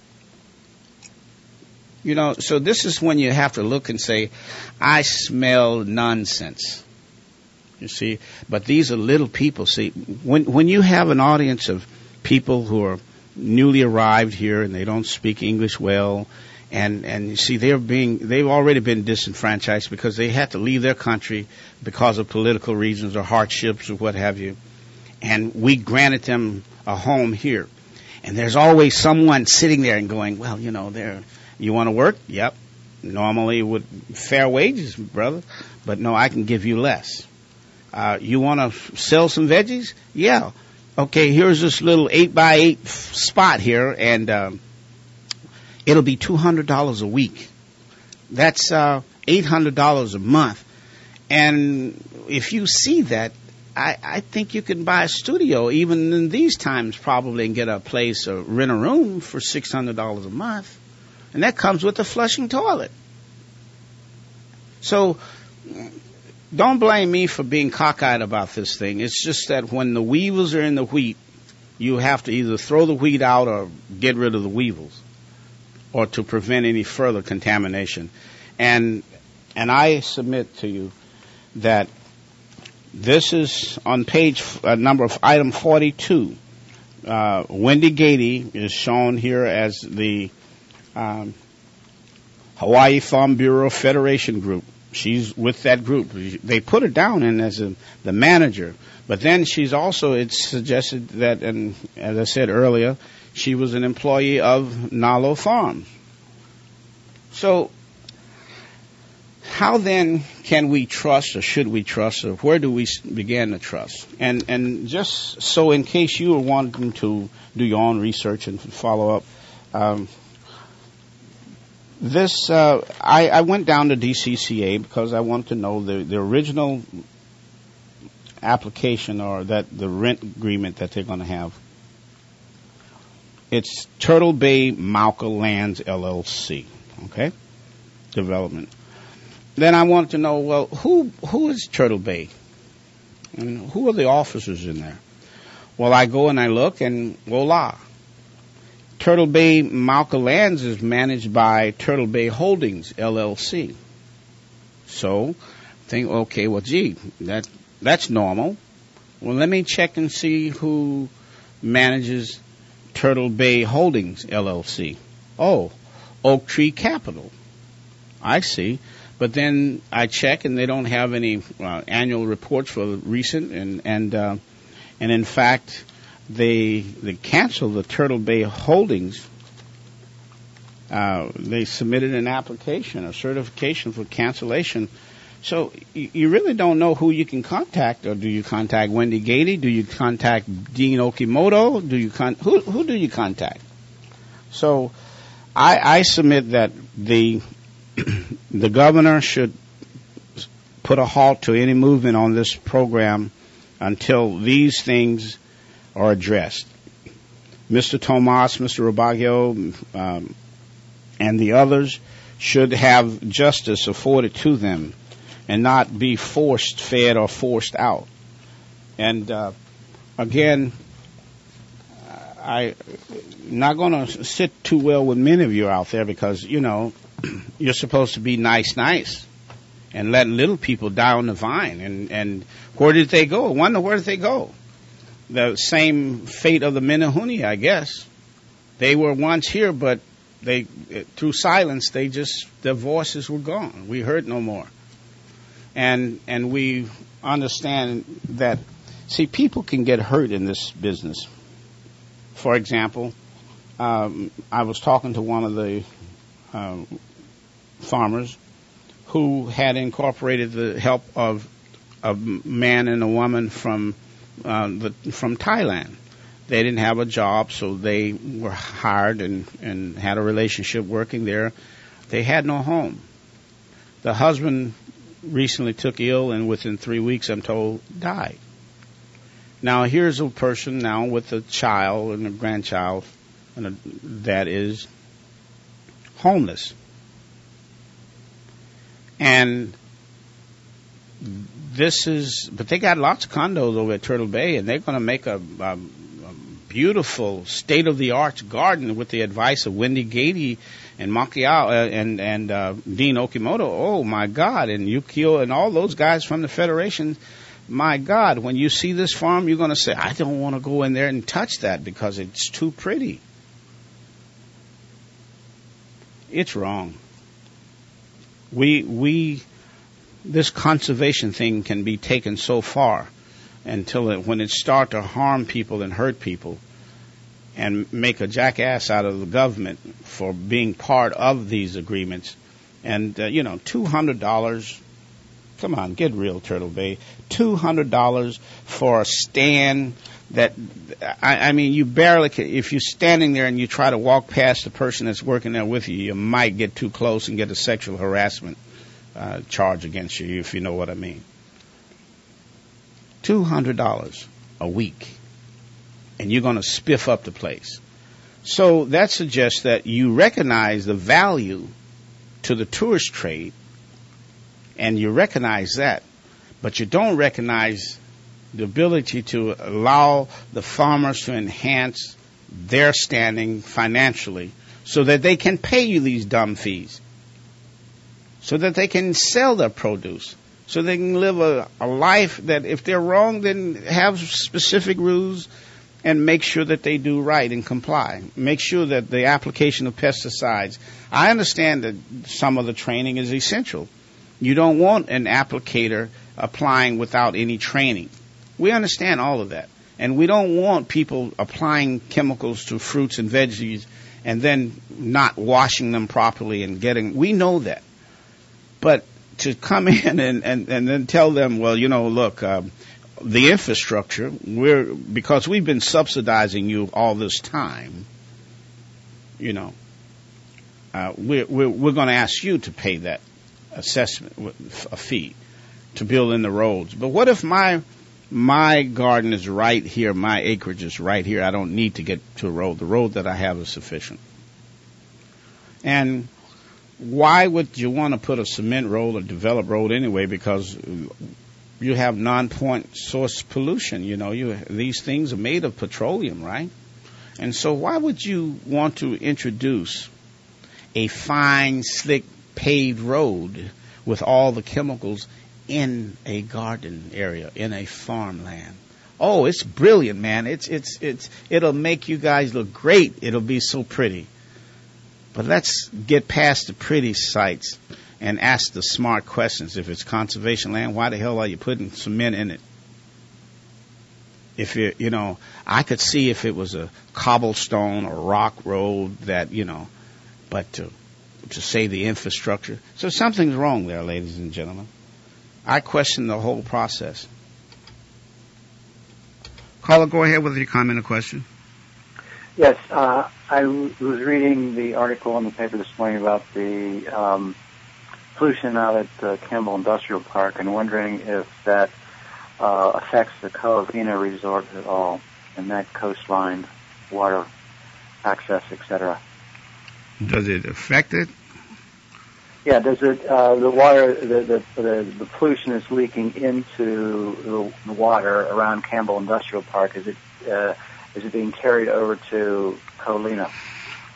So this is when you have to look and say, I smell nonsense. You see, but these are little people. See, when you have an audience of people who are newly arrived here and they don't speak English well, and you see they've already been disenfranchised because they had to leave their country because of political reasons or hardships or what have you, and we granted them a home here, and there's always someone sitting there and going, well, you want to work? Yep. Normally with fair wages, brother, but no, I can give you less. You want to sell some veggies? Yeah. Okay, here's this little 8x8 spot here, and it'll be $200 a week. That's $800 a month. And if you see that, I think you can buy a studio even in these times probably and get a place or rent a room for $600 a month. And that comes with a flushing toilet. So don't blame me for being cockeyed about this thing. It's just that when the weevils are in the wheat, you have to either throw the wheat out or get rid of the weevils, or to prevent any further contamination. And I submit to you that this is on page item 42. Wendy Gady is shown here as the Hawaii Farm Bureau Federation Group. She's with that group. They put her down in as the manager, but then she's also, it's suggested that, and as I said earlier, she was an employee of Nalo Farms. So how then can we trust, or should we trust, or where do we begin to trust? And just so in case you are wanting to do your own research and follow up, I went down to DCCA because I want to know the original application, or that the rent agreement that they're going to have. It's Turtle Bay Mauka Lands LLC, okay, development. Then I wanted to know, well, who is Turtle Bay? And who are the officers in there? Well, I go and I look, and voila. Turtle Bay Mauka Lands is managed by Turtle Bay Holdings, LLC. So, think, okay, well, gee, that's normal. Well, let me check and see who manages Turtle Bay Holdings, LLC. Oh, Oak Tree Capital. I see. But then I check, and they don't have any annual reports for the recent, and in fact, they canceled the Turtle Bay Holdings. They submitted an application, a certification for cancellation. So you really don't know who you can contact. Or do you contact Wendy Gady? Do you contact Dean Okimoto? Who do you contact? So I submit that the governor should put a halt to any movement on this program until these things are addressed. Mr. Tomas, Mr. Robaggio, and the others should have justice afforded to them and not be forced fed or forced out. And again, I'm not going to sit too well with many of you out there because, you're supposed to be nice. and let little people die on the vine. And where did they go? I wonder where did they go? The same fate of the Menehune, I guess. They were once here, but they, through silence, their voices were gone. We heard no more. And we understand that, see, people can get hurt in this business. For example, I was talking to one of the farmers who had incorporated the help of a man and a woman from Thailand. They didn't have a job, so they were hired and had a relationship working there. They had no home. The husband recently took ill, and within 3 weeks, I'm told, died. Now, here's a person now with a child and a grandchild that is homeless. And but they got lots of condos over at Turtle Bay, and they're going to make a beautiful state-of-the-art garden with the advice of Wendy Gady and Makiao and Dean Okimoto. Oh, my God, and Yukio and all those guys from the Federation. My God, when you see this farm, you're going to say, I don't want to go in there and touch that because it's too pretty. It's wrong. This conservation thing can be taken so far when it starts to harm people and hurt people and make a jackass out of the government for being part of these agreements. And, $200, come on, get real, Turtle Bay. $200 for a stand that, I mean, you barely can, if you're standing there and you try to walk past the person that's working there with you, you might get too close and get a sexual harassment charge against you, if you know what I mean. $200 a week, and you're going to spiff up the place. So that suggests that you recognize the value to the tourist trade, and you recognize that, but you don't recognize the ability to allow the farmers to enhance their standing financially so that they can pay you these dumb fees, so that they can sell their produce, so they can live a life that if they're wrong, then have specific rules and make sure that they do right and comply. Make sure that the application of pesticides. I understand that some of the training is essential. You don't want an applicator applying without any training. We understand all of that. And we don't want people applying chemicals to fruits and veggies and then not washing them properly and we know that. But to come in and then tell them, well, look, the infrastructure, because we've been subsidizing you all this time, we're going to ask you to pay that assessment, a fee, to build in the roads. But what if my garden is right here, my acreage is right here, I don't need to get to a road. The road that I have is sufficient. And why would you want to put a cement road or develop road anyway? Because you have non-point source pollution. These things are made of petroleum, right? And so why would you want to introduce a fine, slick, paved road with all the chemicals in a garden area, in a farmland? Oh, it's brilliant, man. It'll make you guys look great. It'll be so pretty. But let's get past the pretty sites and ask the smart questions. If it's conservation land, why the hell are you putting cement in it? If I could see if it was a cobblestone or rock road that, but to say the infrastructure. So something's wrong there, ladies and gentlemen. I question the whole process. Caller, go ahead with your comment or question. Yes, I was reading the article in the paper this morning about the pollution out at Campbell Industrial Park and wondering if that affects the Coavina Resort at all and that coastline, water access, etc. Does it affect it? Yeah, does it, the water, the pollution is leaking into the water around Campbell Industrial Park. Is it being carried over to Colina?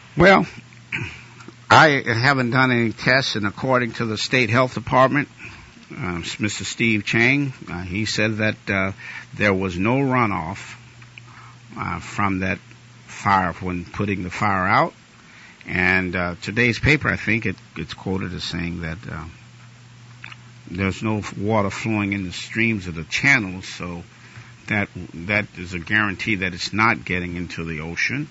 Well, I haven't done any tests, and according to the state health department, Mr. Steve Chang, he said that there was no runoff from that fire when putting the fire out. And today's paper, I think it's quoted as saying that there's no water flowing in the streams of the channels, so that is a guarantee that it's not getting into the ocean.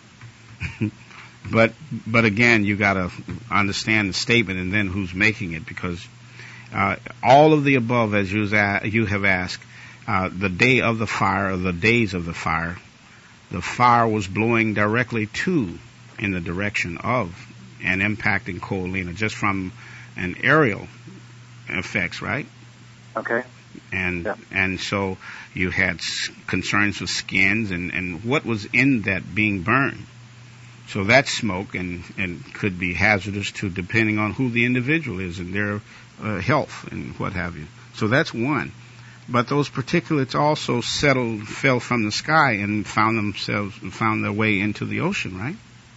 But again, you got to understand the statement and then who's making it, because all of the above, as you have asked, the day of the fire or the days of the fire was blowing directly to, in the direction of, and impacting Coalina just from an aerial effects, right? Okay. And so you had concerns with skins and what was in that being burned. So that's smoke and could be hazardous to, depending on who the individual is and their health and what have you. So that's one. But those particulates also fell from the sky and found their way into the ocean, right?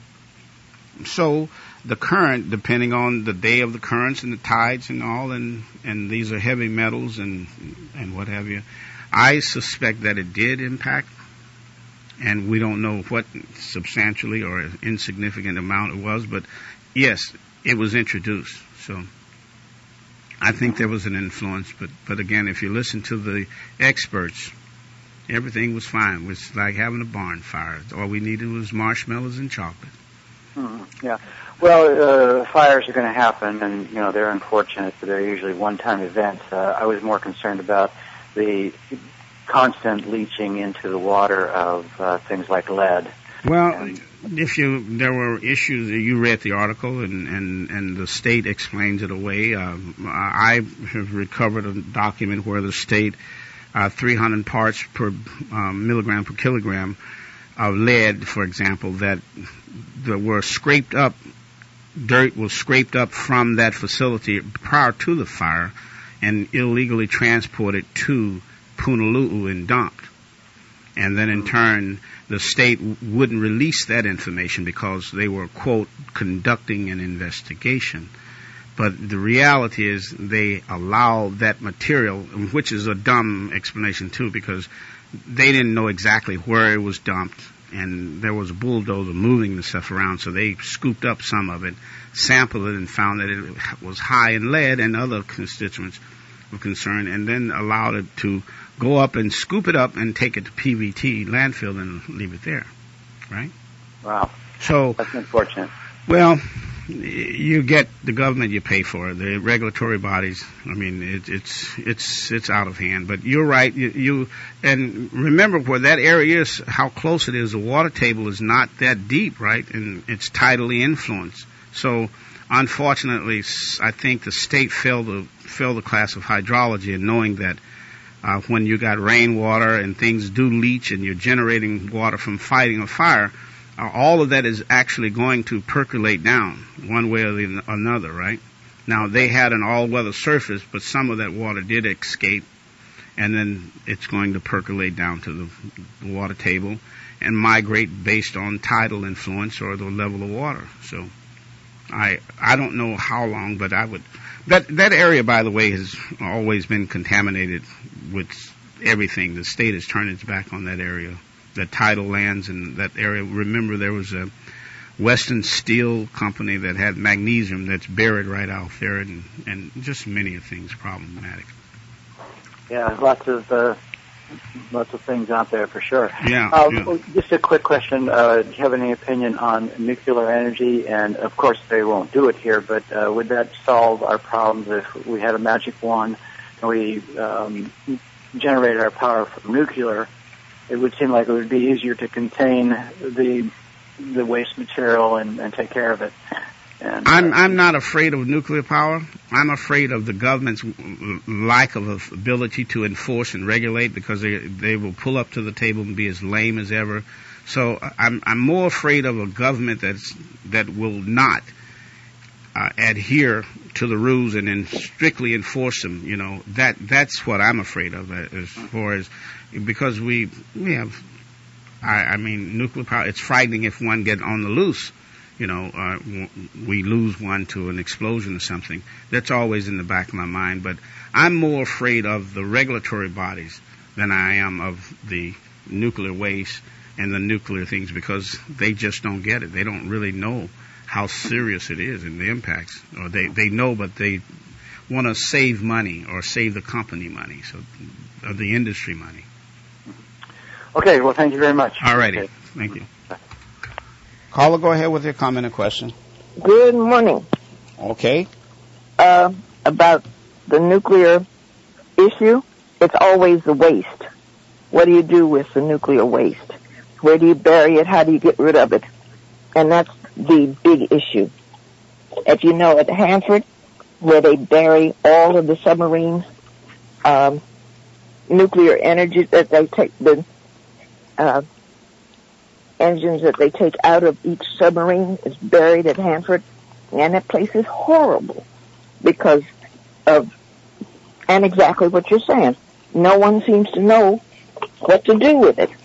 So the current, depending on the day of the currents and the tides and all, and these are heavy metals and what have you, I suspect that it did impact, and we don't know what substantially or insignificant amount it was, but yes, it was introduced. So I think there was an influence, but again, if you listen to the experts, everything was fine. It was like having a barn fire. All we needed was marshmallows and chocolate. Yeah. Well, fires are going to happen, and they're unfortunate, but they're usually one-time events. I was more concerned about the constant leaching into the water of things like lead. Well, there were issues. You read the article, and the state explains it away. I have recovered a document where the state 300 parts per milligram per kilogram of lead, for example, that were scraped up. Dirt was scraped up from that facility prior to the fire and illegally transported to Punaluu and dumped. And then in turn, the state wouldn't release that information because they were, quote, conducting an investigation. But the reality is they allowed that material, which is a dumb explanation too, because they didn't know exactly where it was dumped. And there was a bulldozer moving the stuff around, so they scooped up some of it, sampled it, and found that it was high in lead and other constituents of concern, and then allowed it to go up and scoop it up and take it to PVT landfill and leave it there, right? Wow. So that's unfortunate. Well, you get the government you pay for, the regulatory bodies. I mean, it's out of hand. But you're right. You and remember where that area is, how close it is. The water table is not that deep, right? And it's tidally influenced. So, unfortunately, I think the state failed the class of hydrology in knowing that when you got rainwater and things do leach and you're generating water from fighting a fire, all of that is actually going to percolate down one way or another, right? Now, they had an all-weather surface, but some of that water did escape, and then it's going to percolate down to the water table and migrate based on tidal influence or the level of water. So I don't know how long, but I would... That area, by the way, has always been contaminated with everything. The state has turned its back on that area. The tidal lands in that area. Remember, there was a Western Steel company that had magnesium that's buried right out there, and just many things problematic. Yeah, lots of things out there for sure. Yeah. Just a quick question. Do you have any opinion on nuclear energy? And of course, they won't do it here, but would that solve our problems if we had a magic wand and we generated our power from nuclear? It would seem like it would be easier to contain the waste material and take care of it. And, I'm not afraid of nuclear power. I'm afraid of the government's lack of ability to enforce and regulate, because they will pull up to the table and be as lame as ever. So I'm more afraid of a government that will not adhere to the rules and then strictly enforce them. That's what I'm afraid of as far as, because we have, I mean, nuclear power, it's frightening if one get on the loose. we lose one to an explosion or something. That's always in the back of my mind. But I'm more afraid of the regulatory bodies than I am of the nuclear waste and the nuclear things, because they just don't get it. They don't really know how serious it is and the impacts. Or they know, but they want to save money or save the company money, or the industry money. Okay, well, thank you very much. All righty. Okay. Thank you. Caller, go ahead with your comment or question. Good morning. Okay. About the nuclear issue, it's always the waste. What do you do with the nuclear waste? Where do you bury it? How do you get rid of it? And that's the big issue. If you know, at Hanford, where they bury all of the submarines, nuclear energy that they take, the engines that they take out of each submarine is buried at Hanford, and that place is horrible because of, and exactly what you're saying. No one seems to know what to do with it.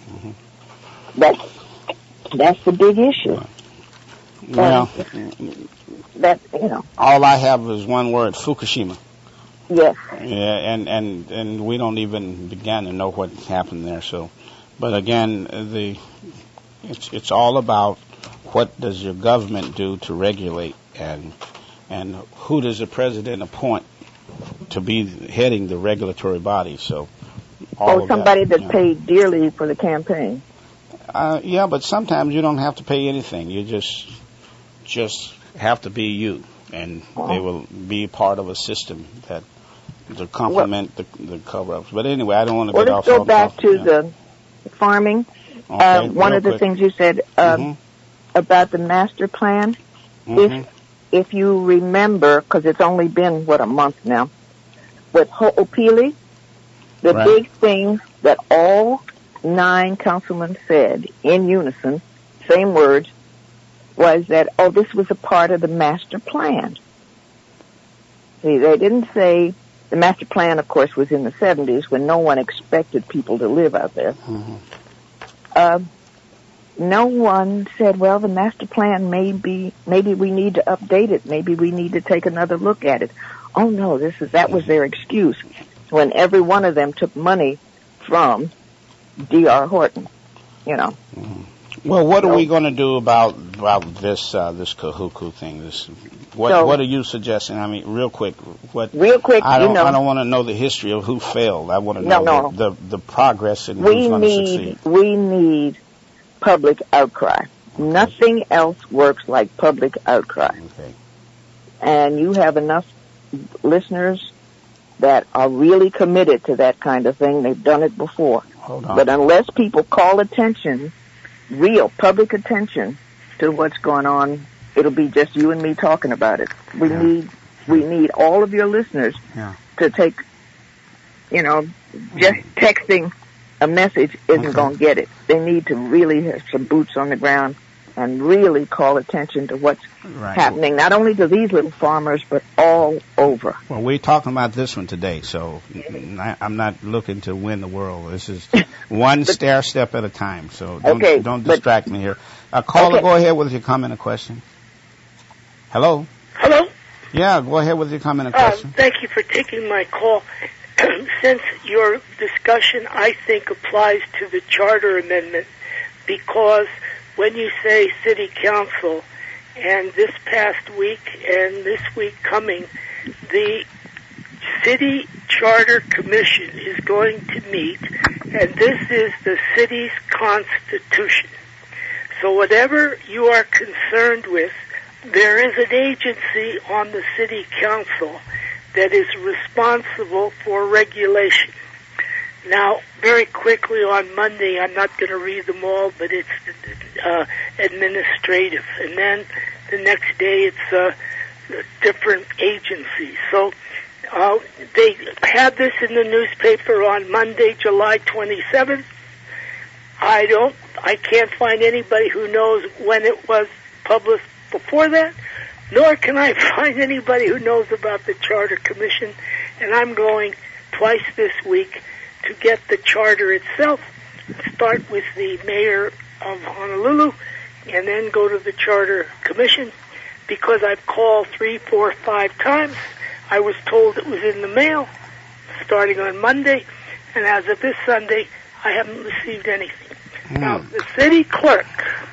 Mm-hmm. That's the big issue. Well, that all I have is one word: Fukushima. Yes. Yeah, and we don't even begin to know what happened there. So, but again, it's all about what does your government do to regulate, and who does the president appoint to be heading the regulatory body. So, somebody that paid dearly for the campaign. Yeah, but sometimes you don't have to pay anything. You just have to be you, and they will be part of a system that to complement the cover-ups. But anyway, I don't want to get off. Let's go back to the farming. Okay, one of the things you said about the master plan, if you remember, because it's only been, a month now, with Ho'opili, the big thing that all 9 councilmen said in unison, same words, was that, this was a part of the master plan. See, they didn't say, the master plan, of course, was in the 70s when no one expected people to live out there. No one said, the master plan maybe we need to update it. Maybe we need to take another look at it. Oh no, that was their excuse when every one of them took money from D.R. Horton, Well, what are we going to do about this Kahuku thing? What are you suggesting? I mean, real quick. I don't want to know the history of who failed. I want to know the progress and who's going to succeed. We need public outcry. Nothing else works like public outcry. Okay. And you have enough listeners that are really committed to that kind of thing. They've done it before. Hold on. But unless people call attention, real public attention to what's going on, it'll be just you and me talking about it. We need all of your listeners to take, just texting a message isn't going to get it. They need to really have some boots on the ground and really call attention to what's happening, not only to these little farmers, but all over. Well, we're talking about this one today, so I'm not looking to win the world. This is one step at a time, so don't distract me here. Caller, go ahead with your comment or question. Hello? Hello? Yeah, go ahead with your comment or question. Thank you for taking my call. Since your discussion, I think, applies to the charter amendment, because when you say city council, and this past week and this week coming, the city charter commission is going to meet, and this is the city's constitution. So whatever you are concerned with, there is an agency on the city council that is responsible for regulation. Now, very quickly on Monday, I'm not going to read them all, but it's administrative. And then the next day, it's a different agency. So they had this in the newspaper on Monday, July 27th. I can't find anybody who knows when it was published before that, nor can I find anybody who knows about the Charter Commission. And I'm going twice this week to get the charter itself, start with the mayor of Honolulu, and then go to the Charter Commission. Because I've called 3, 4, 5 times, I was told it was in the mail starting on Monday, and as of this Sunday, I haven't received anything. Now, the city clerk,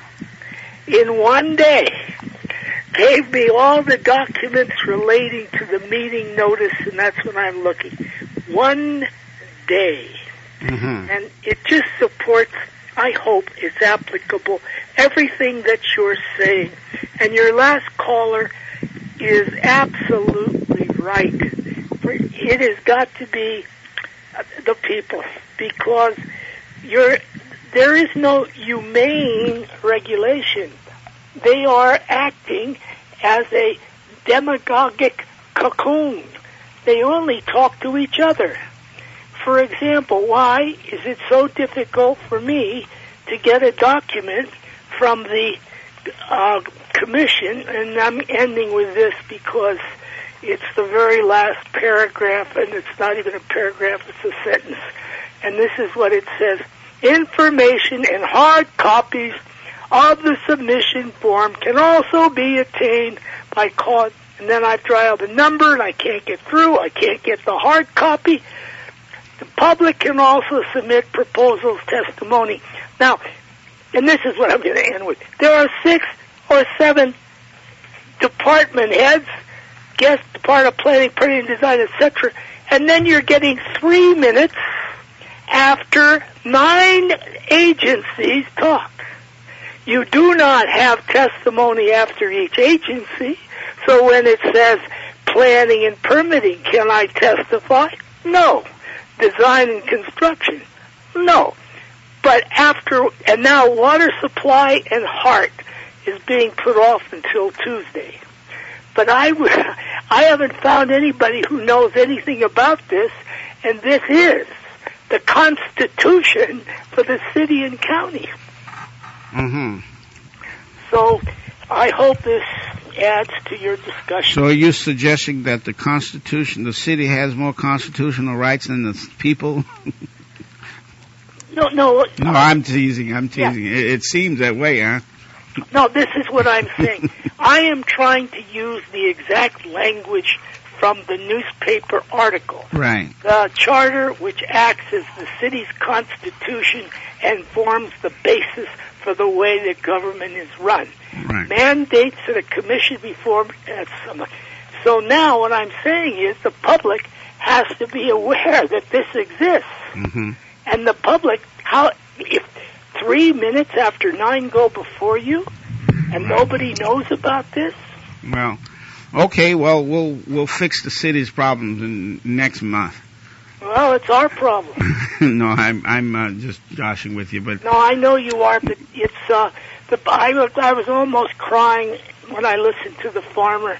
in one day, gave me all the documents relating to the meeting notice, and that's when I'm looking. One day. And it just supports, I hope it's applicable, everything that you're saying. And your last caller is absolutely right. It has got to be the people, because there is no humane regulation. They are acting as a demagogic cocoon. They only talk to each other. For example, why is it so difficult for me to get a document from the commission? And I'm ending with this because it's the very last paragraph, and it's not even a paragraph, it's a sentence. And this is what it says. Information and hard copies of the submission form can also be obtained by calling. And then I've dialed a number, and I can't get through. I can't get the hard copy. The public can also submit proposals, testimony. Now, and this is what I'm going to end with. There are 6 or 7 department heads, guest part of planning, printing, design, etc., and then you're getting 3 minutes after 9 agencies talk. You do not have testimony after each agency, so when it says planning and permitting, can I testify? No. Design and construction? No. But and now water supply and heart is being put off until Tuesday. But I haven't found anybody who knows anything about this, and this is the Constitution for the city and county. So I hope this adds to your discussion. So are you suggesting that the Constitution, the city has more constitutional rights than the people? No. No, I'm teasing. Yeah. It seems that way, huh? No, this is what I'm saying. I am trying to use the exact language from the newspaper article. Right. The charter, which acts as the city's constitution and forms the basis for the way that government is run. Right. Mandates that a commission be formed. So now what I'm saying is the public has to be aware that this exists. And the public, if 3 minutes after 9 go before you and nobody knows about this? Well, okay, well, we'll fix the city's problems next month. Well, it's our problem. No, I'm just joshing with you, but no, I know you are, but it's I was almost crying when I listened to the farmer.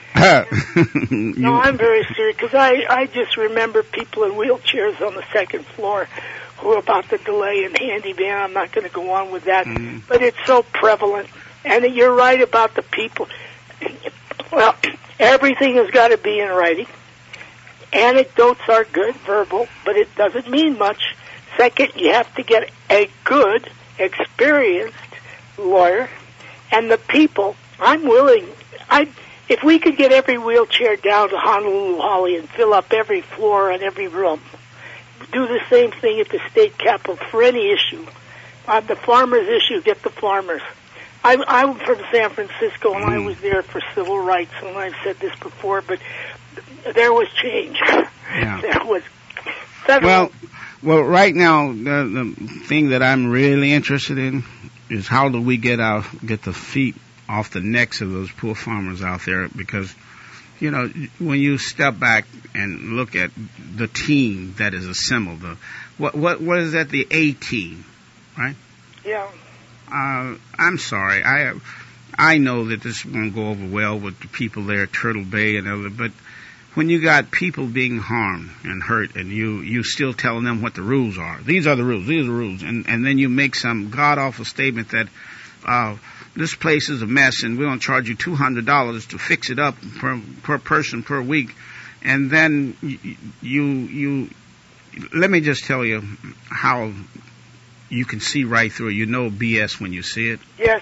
No, I'm very serious, because I just remember people in wheelchairs on the second floor who are about the delay in handyman. I'm not going to go on with that, but it's so prevalent. And you're right about the people. Well, everything has got to be in writing. Anecdotes are good, verbal, but it doesn't mean much. Second, you have to get a good, experienced lawyer. And the people, I'm willing, if we could get every wheelchair down to Honolulu Holly and fill up every floor and every room, do the same thing at the state capitol for any issue. On the farmers' issue, get the farmers. I'm from San Francisco, and I was there for civil rights, and I've said this before, but there was change. Yeah. There was federal. Well, right now, the thing that I'm really interested in is how do we get the feet off the necks of those poor farmers out there, because, you know, when you step back and look at the team that is assembled, what is that, the A team, right? Yeah. I'm sorry. I know that this won't go over well with the people there at Turtle Bay and other, but when you got people being harmed and hurt, and you still telling them what the rules are, these are the rules, and then you make some god-awful statement that this place is a mess and we're going to charge you $200 to fix it up per person per week, and then you let me just tell you how you can see right through it. You know BS when you see it. Yes.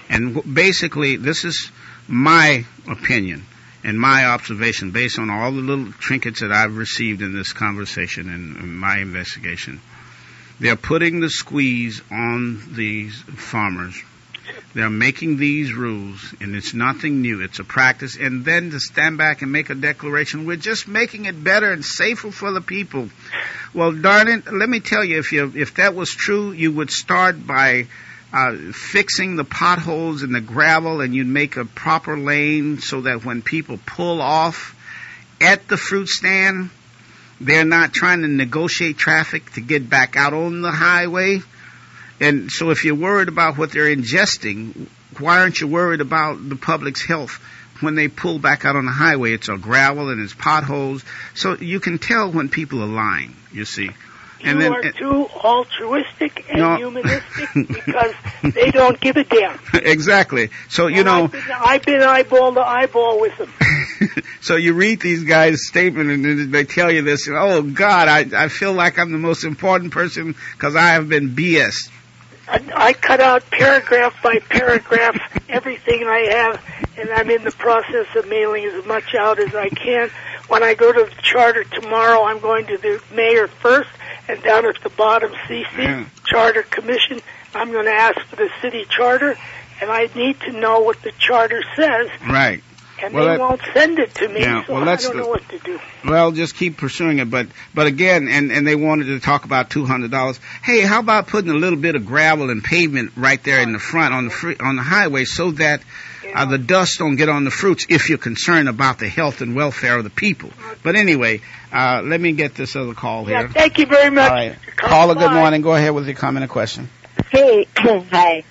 And basically, this is my opinion and my observation based on all the little trinkets that I've received in this conversation and in my investigation. They're putting the squeeze on these farmers. They're making these rules, and it's nothing new. It's a practice. And then to stand back and make a declaration, we're just making it better and safer for the people. Well, darn it, let me tell you, if that was true, you would start by fixing the potholes and the gravel, and you'd make a proper lane so that when people pull off at the fruit stand, they're not trying to negotiate traffic to get back out on the highway. And so if you're worried about what they're ingesting, why aren't you worried about the public's health when they pull back out on the highway? It's a gravel and it's potholes. So you can tell when people are lying, you see. And you are too altruistic and humanistic because they don't give a damn. Exactly. So, you know... I've been eyeball to eyeball with them. So you read these guys' statement and they tell you this, oh, God, I feel like I'm the most important person because I have been BS'd. I cut out paragraph by paragraph everything I have, and I'm in the process of mailing as much out as I can. When I go to the charter tomorrow, I'm going to the mayor first, and down at the bottom, CC, Charter Commission, I'm going to ask for the city charter, and I need to know what the charter says. Right. And they won't send it to me, so I don't know what to do. Well, just keep pursuing it. But again, and they wanted to talk about $200. Hey, how about putting a little bit of gravel and pavement right there in the front on the highway so that the dust don't get on the fruits if you're concerned about the health and welfare of the people. But anyway, let me get this other call here. Thank you very much. All right. Caller, good morning. Go ahead with your comment or question. Hey, hi.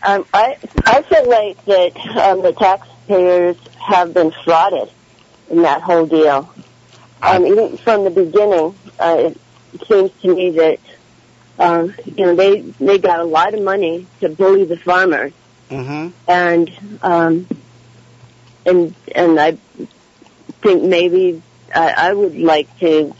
I feel like that the taxpayers have been frauded in that whole deal. Even from the beginning, it seems to me that they got a lot of money to bully the farmers, and I think maybe I would like to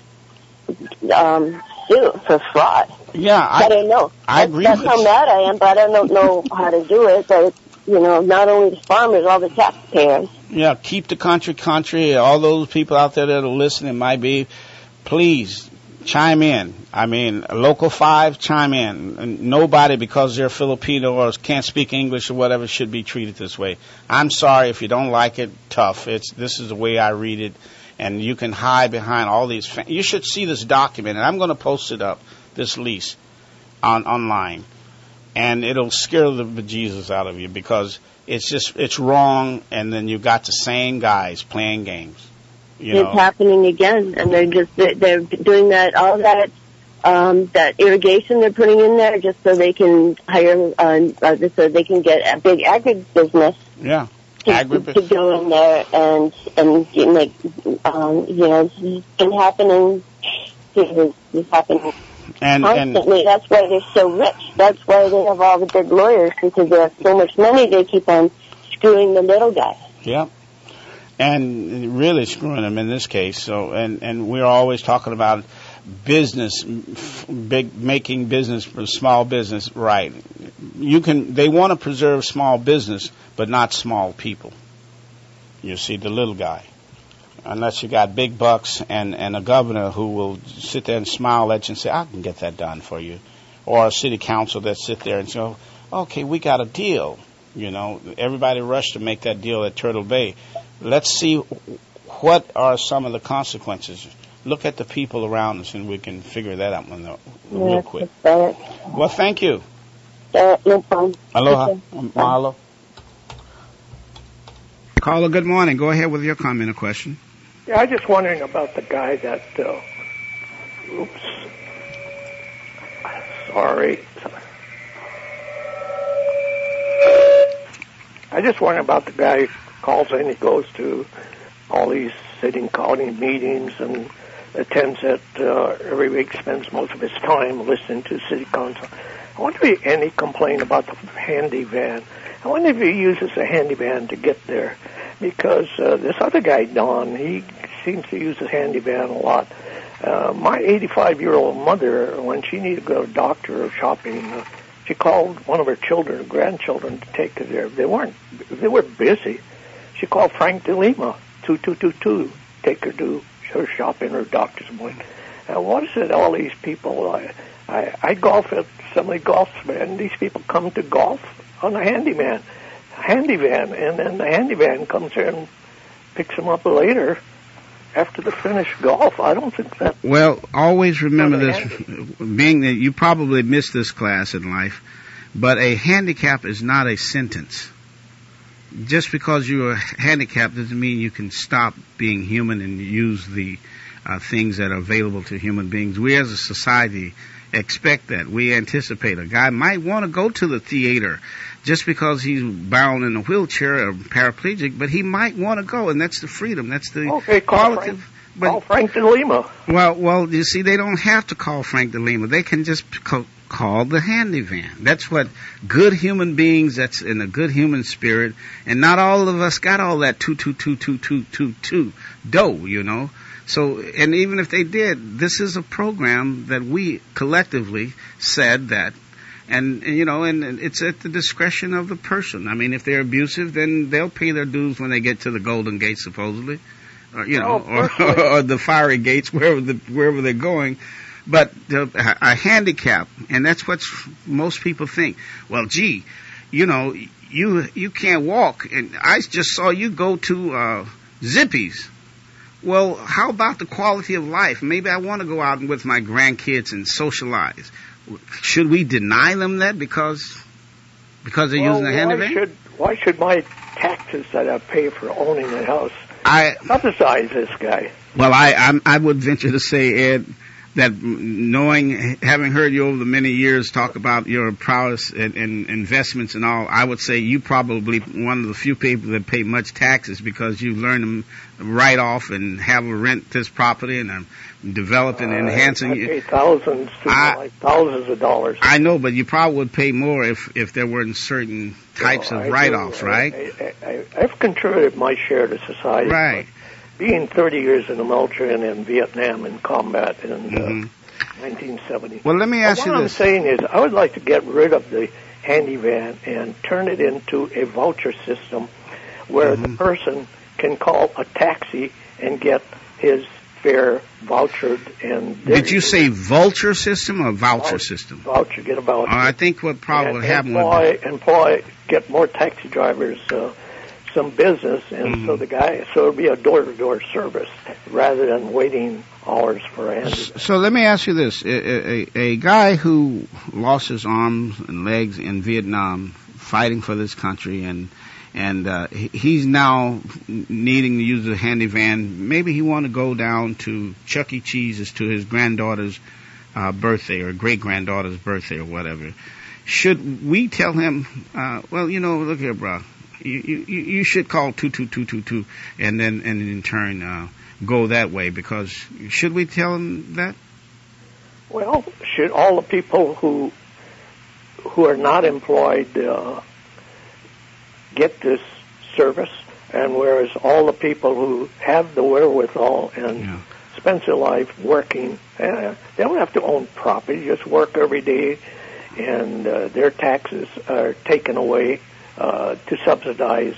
sue for fraud. Yeah, I don't know. I agree. That's how mad I am, but I don't know how to do it. But not only the farmers, all the taxpayers. Yeah, keep the country. All those people out there that are listening might be, please chime in. I mean, Local 5, chime in. And nobody, because they're Filipino or can't speak English or whatever, should be treated this way. I'm sorry if you don't like it. Tough. This is the way I read it, and you can hide behind all these. You should see this document, and I'm going to post it up. This lease online, and it'll scare the bejesus out of you because it's wrong, and then you got the same guys playing games. It's happening again, and they're doing that, all that that irrigation they're putting in there just so they can hire so they can get a big agribusiness. Yeah. To go in there and like it's been happening. It's happening. Constantly. That's why they're so rich. That's why they have all the big lawyers, because they have so much money. They keep on screwing the little guys. Yeah, and really screwing them in this case. So, and we're always talking about business, making business, small business right. They want to preserve small business, but not small people. You see, the little guy. Unless you got big bucks and a governor who will sit there and smile at you and say, I can get that done for you. Or a city council that sit there and say, okay, we got a deal. Everybody rushed to make that deal at Turtle Bay. Let's see what are some of the consequences. Look at the people around us and we can figure that out real quick. Well, thank you. No problem. Aloha. Mahalo. Caller, good morning. Go ahead with your comment or question. Yeah, I'm just wondering about the guy that, I just wondering about the guy who calls in, he goes to all these city county meetings and attends it every week, spends most of his time listening to city council. I wonder if any complain about the handy van. I wonder if he uses a handy van to get there, because this other guy, Don, he seems to use his handy van a lot. My 85-year-old mother, when she needed to go to a doctor or shopping, She called one of her children or grandchildren to take her there. They were busy. She called Frank DeLima, 2222, take her to her shopping, her doctor's appointment. And what is it, all these people, I golf at some golfs, man. These people come to golf on a handyman, and then the handyman comes here and picks them up later after the finished golf. I don't think that... Well, always remember this, being that you probably missed this class in life, but a handicap is not a sentence. Just because you are handicapped doesn't mean you can stop being human and use the things that are available to human beings. We as a society expect that. We anticipate a guy might want to go to the theater just because he's bound in a wheelchair or paraplegic, but he might want to go, and that's the freedom. That's the quality. Call Frank DeLima. Well, you see, they don't have to call Frank DeLima. They can just call the handy van. That's what good human beings, that's in a good human spirit, and not all of us got all that two dough, you know. So, and even if they did, this is a program that we collectively said that, and you know, and it's at the discretion of the person. I mean, if they're abusive, then they'll pay their dues when they get to the Golden Gate, supposedly, or, you know, or the fiery gates, wherever they're going. But a handicap, and that's what most people think. Well, gee, you know, you can't walk, and I just saw you go to Zippy's. Well, how about the quality of life? Maybe I want to go out with my grandkids and socialize. Should we deny them that because they're using a handyman? Why should my taxes that I pay for owning a house subsidize this guy? Well, I would venture to say, Ed, that having heard you over the many years talk about your prowess and investments and all, I would say you probably one of the few people that pay much taxes because you learn them right off and have a rent this property and develop and enhancing. I pay thousands of dollars. I know, but you probably would pay more if there weren't certain types of write-offs, right? I've contributed my share to society. Right. Being 30 years in the military and in Vietnam in combat in 1970. Well, let me ask you this. What I'm saying is I would like to get rid of the handy van and turn it into a voucher system where the person can call a taxi and get his fare vouchered. And did you say vulture system or voucher system? Voucher, get a voucher. I think what probably happened would get more taxi drivers some business, and so it'll be a door-to-door service rather than waiting hours for a handy. So let me ask you this: a guy who lost his arms and legs in Vietnam, fighting for this country, and he's now needing to use a handy van. Maybe he want to go down to Chuck E. Cheese's to his granddaughter's birthday or great-granddaughter's birthday or whatever. Should we tell him, well, you know, look here, bro, you should call 22222 and then in turn go that way, because should we tell him that? Well, should all the people who are not employed get this service, and whereas all the people who have the wherewithal and spend their life working, they don't have to own property, just work every day, and their taxes are taken away to subsidize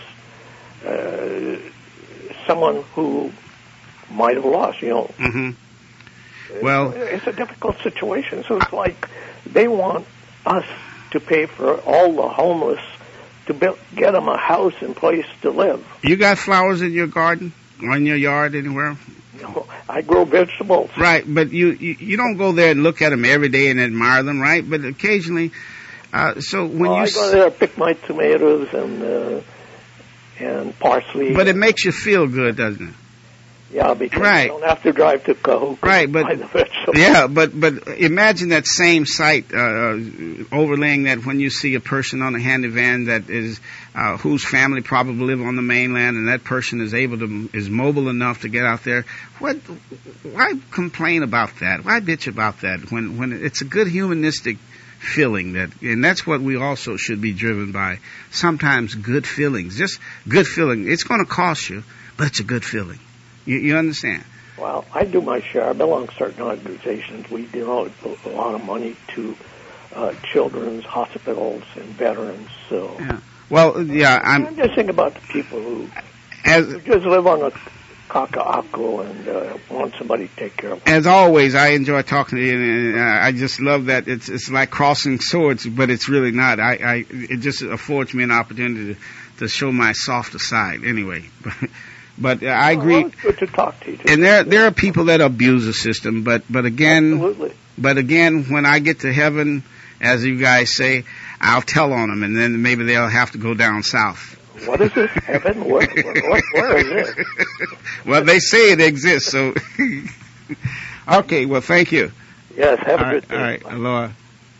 someone who might have lost, you know. Well, it's a difficult situation. So it's like they want us to pay for all the homeless to get them a house and place to live. You got flowers in your garden or in your yard anywhere? No, I grow vegetables. Right, but you don't go there and look at them every day and admire them, right? But occasionally, so when I go there, pick my tomatoes and parsley. But it makes you feel good, doesn't it? Yeah, because you don't have to drive to Cahokia. Right, but imagine that same sight overlaying that when you see a person on a handy van that is whose family probably live on the mainland, and that person is mobile enough to get out there. Why complain about that? Why bitch about that when it's a good humanistic feeling and that's what we also should be driven by. Sometimes good feelings, just good feeling. It's going to cost you, but it's a good feeling. You understand? Well, I do my share. I belong to certain organizations. We devote a lot of money to children's hospitals and veterans. So, yeah. Well, yeah, I'm just thinking about the people who just live on a kaka'ako and want somebody to take care of them. As always, I enjoy talking to you, and I just love that it's like crossing swords, but it's really not. It just affords me an opportunity to show my softer side. Anyway, but I agree. Well, it's good to talk to you. And there are people that abuse the system, but again, absolutely. But again, when I get to heaven, as you guys say, I'll tell on them, and then maybe they'll have to go down south. What is this? Heaven? Where is this? Well, they say it exists, so. Okay, well, thank you. Yes, have a good day. All right, aloha.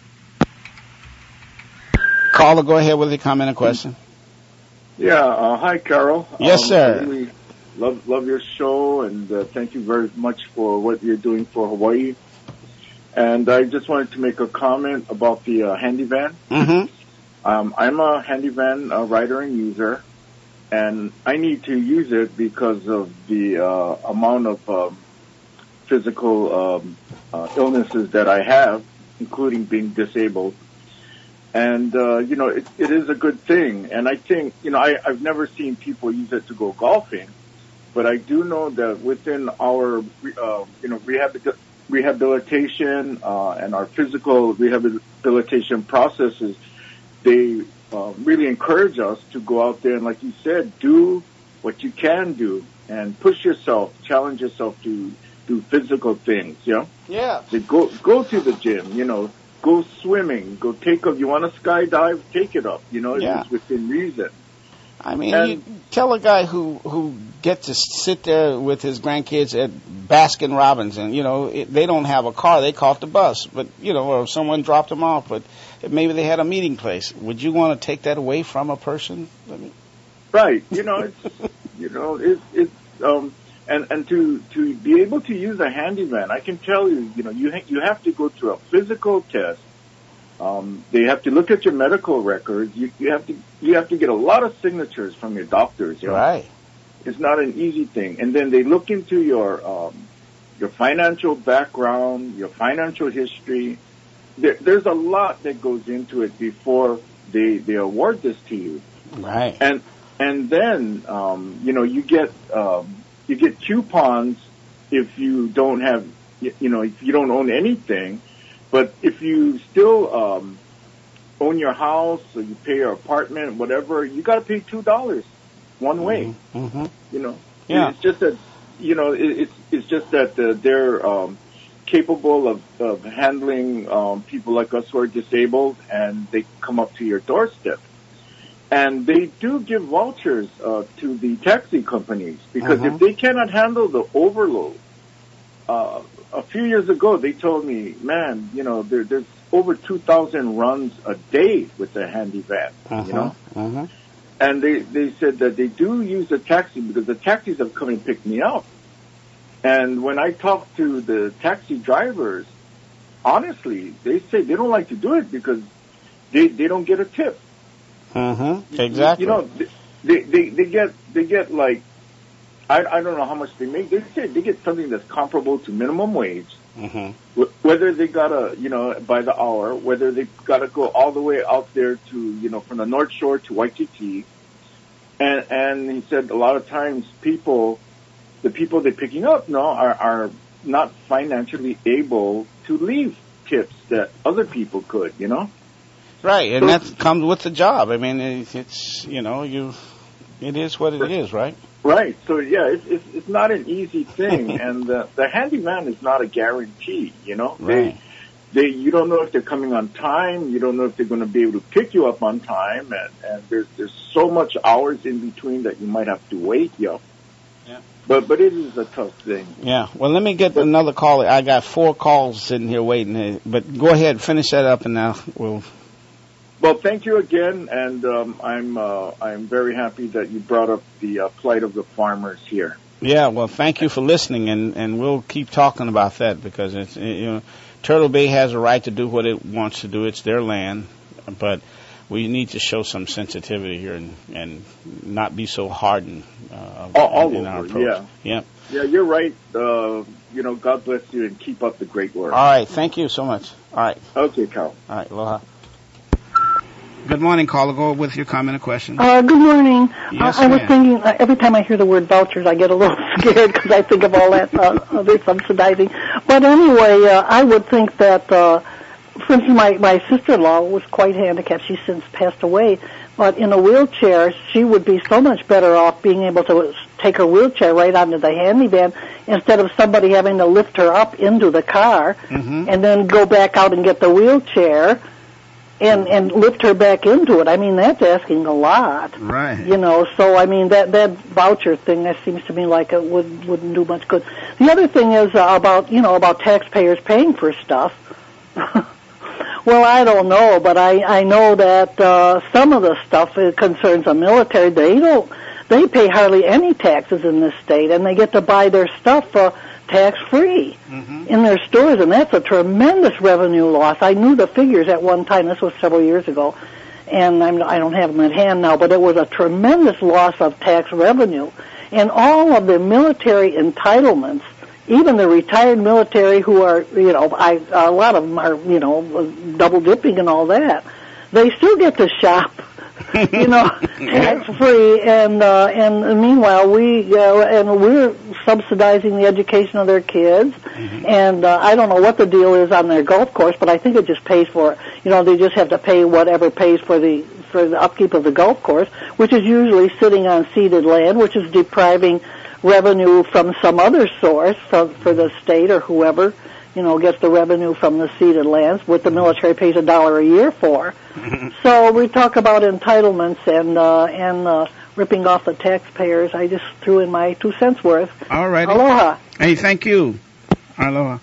Caller, go ahead with your comment or question. Yeah, hi, Carol. Yes, sir. We love your show, and thank you very much for what you're doing for Hawaii. And I just wanted to make a comment about the handy van. Mm-hmm. I'm a handy van rider and user, and I need to use it because of the amount of physical illnesses that I have, including being disabled. And, it is a good thing. And I think, I've never seen people use it to go golfing, but I do know that within our, rehabilitation and our physical rehabilitation processes, they really encourage us to go out there and, like you said, do what you can do and push yourself, challenge yourself to do physical things, Yeah. So go to the gym, go swimming, you want to skydive, take it up, it's within reason. I mean, you tell a guy who gets to sit there with his grandkids at Baskin Robbins, and they don't have a car, they caught the bus, but or someone dropped them off, but maybe they had a meeting place. Would you want to take that away from a person? Right. And to be able to use a handy van, I can tell you, you have to go through a physical test. They have to look at your medical records. You have to get a lot of signatures from your doctors. Right. It's not an easy thing. And then they look into your financial background, your financial history. There's a lot that goes into it before they award this to you. Right. And then you get coupons if you don't have if you don't own anything. But if you still own your house or you pay your apartment, whatever, you got to pay $2 one way. Mm-hmm. Yeah. It's just that it's just that they're capable of handling people like us who are disabled, and they come up to your doorstep. And they do give vouchers to the taxi companies because if they cannot handle the overload. A few years ago, they told me, man, there's over 2,000 runs a day with the handy van, And they said that they do use a taxi because the taxis have come and picked me up. And when I talk to the taxi drivers, honestly, they say they don't like to do it because they don't get a tip. Exactly. They get like, I don't know how much they make. They say they get something that's comparable to minimum wage. Whether they gotta, by the hour, whether they gotta go all the way out there to, from the North Shore to Waikiki. And he said a lot of times the people they're picking up are not financially able to leave tips that other people could, Right, and that comes with the job. I mean, it's it is what it is, right? Right. So yeah, it's not an easy thing, and the handy van is not a guarantee. Right. You don't know if they're coming on time. You don't know if they're going to be able to pick you up on time, and there's so much hours in between that you might have to wait. Yeah. But it is a tough thing. Yeah. Well, let me get another call. I got 4 calls sitting here waiting. But go ahead, finish that up, and now we'll. Well, thank you again, and I'm very happy that you brought up the plight of the farmers here. Yeah, well, thank you for listening, and we'll keep talking about that because it's Turtle Bay has a right to do what it wants to do. It's their land, but we need to show some sensitivity here and not be so hardened all in over, our approach. Yeah, you're right. God bless you and keep up the great work. All right. Thank you so much. All right. Okay, Carl. All right. Aloha. Good morning, caller. Go with your comment or question. Good morning. Yes, I was thinking, every time I hear the word vouchers, I get a little scared because I think of all that other subsidizing. But anyway, I would think that, for instance, my sister-in-law was quite handicapped. She's since passed away. But in a wheelchair, she would be so much better off being able to take her wheelchair right onto the handy van instead of somebody having to lift her up into the car and then go back out and get the wheelchair and lift her back into it. I mean, that's asking a lot. Right. So I mean, that voucher thing, that seems to me like it wouldn't do much good. The other thing is about taxpayers paying for stuff. Well, I don't know, but I know that some of the stuff concerns the military. They pay hardly any taxes in this state, and they get to buy their stuff tax-free in their stores, and that's a tremendous revenue loss. I knew the figures at one time. This was several years ago, and I don't have them at hand now, but it was a tremendous loss of tax revenue. And all of the military entitlements, even the retired military who are, a lot of them are, double dipping and all that, they still get to shop, tax free, and meanwhile we're subsidizing the education of their kids, and I don't know what the deal is on their golf course, but I think it just pays for it. They just have to pay whatever pays for the upkeep of the golf course, which is usually sitting on ceded land, which is depriving revenue from some other source for the state or whoever, gets the revenue from the ceded lands, what the military pays $1 a year for. So we talk about entitlements and ripping off the taxpayers. I just threw in my 2 cents worth. All right. Aloha. Hey, thank you. Aloha.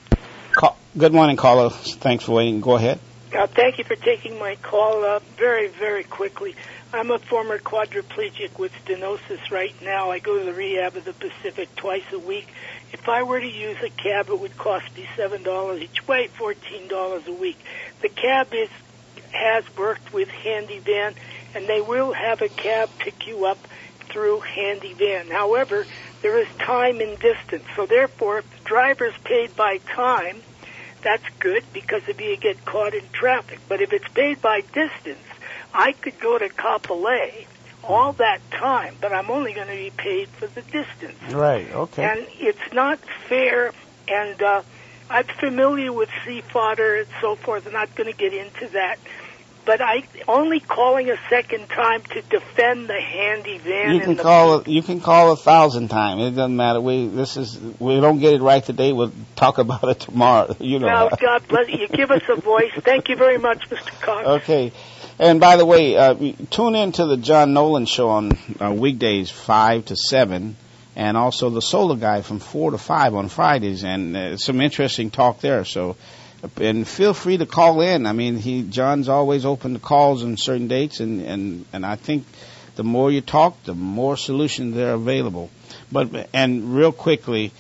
Good morning, caller. Thanks for waiting. Go ahead. Thank you for taking my call. Very, very quickly. I'm a former quadriplegic with stenosis right now. I go to the Rehab of the Pacific twice a week. If I were to use a cab, it would cost me $7 each way, $14 a week. The cab has worked with Handy Van, and they will have a cab pick you up through Handy Van. However, there is time and distance. So therefore, if the driver's paid by time, that's good because if you get caught in traffic. But if it's paid by distance, I could go to Kapolei all that time, but I'm only going to be paid for the distance. Right, okay. And it's not fair, and I'm familiar with sea fodder and so forth. I'm not going to get into that. But I only calling a second time to defend the Handy Van. You can call 1,000 times. It doesn't matter. We don't get it right today. We'll talk about it tomorrow. Well, God bless you. Give us a voice. Thank you very much, Mr. Cox. Okay. And by the way, tune in to the John Nolan Show on weekdays 5 to 7, and also the Solar Guy from 4 to 5 on Fridays, and some interesting talk there. So, and feel free to call in. I mean, John's always open to calls on certain dates, and I think the more you talk, the more solutions there are available. And real quickly,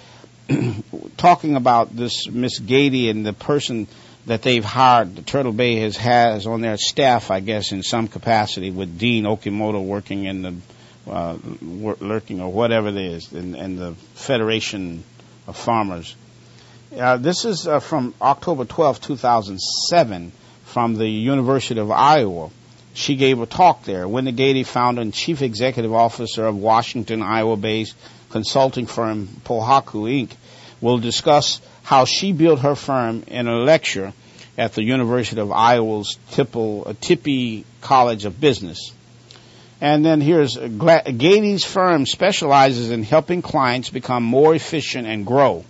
talking about this Miss Gady and the person that they've hired, the Turtle Bay has on their staff, I guess, in some capacity, with Dean Okimoto working in the lurking or whatever it is, in the Federation of Farmers. This is from October 12, 2007, from the University of Iowa. She gave a talk there. Wendy Gady, founder and chief executive officer of Washington, Iowa-based consulting firm Pohaku Inc., will discuss how she built her firm in a lecture at the University of Iowa's Tippie College of Business. And then here's Gady's firm specializes in helping clients become more efficient and grow.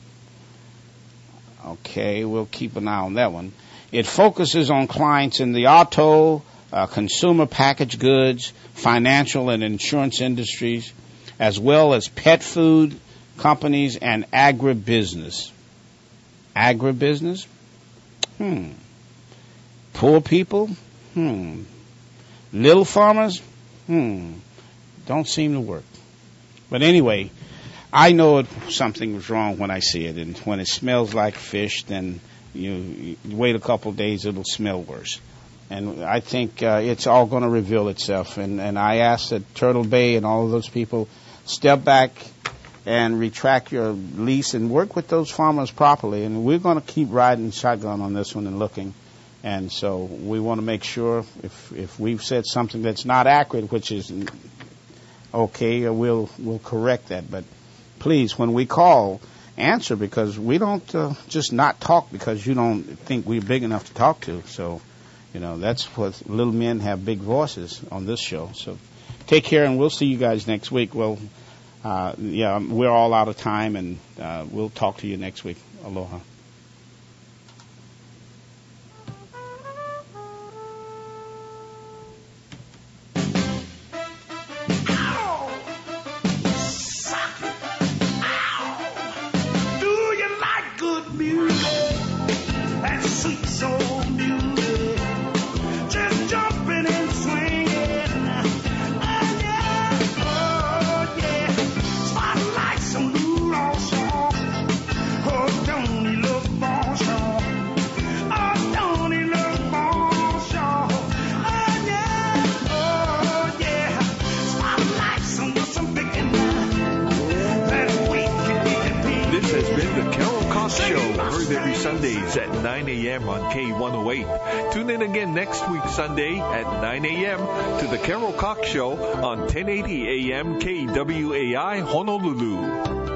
Okay, we'll keep an eye on that one. It focuses on clients in the auto, consumer packaged goods, financial and insurance industries, as well as pet food companies and agribusiness. Agribusiness? Poor people? Little farmers? Don't seem to work. But anyway, I know something was wrong when I see it. And when it smells like fish, then you wait a couple of days, it'll smell worse. And I think it's all going to reveal itself. And I ask that Turtle Bay and all of those people step back and retract your lease and work with those farmers properly. And we're going to keep riding shotgun on this one and looking. And so we want to make sure if we've said something that's not accurate, which is okay, we'll correct that. But please, when we call, answer, because we don't just not talk because you don't think we're big enough to talk to. So, that's what little men have big voices on this show. So take care, and we'll see you guys next week. Well, we're all out of time, and we'll talk to you next week. Aloha. Sundays at 9 a.m. on K108. Tune in again next week Sunday at 9 a.m. to the Carol Cox Show on 1080 a.m. KWAI Honolulu.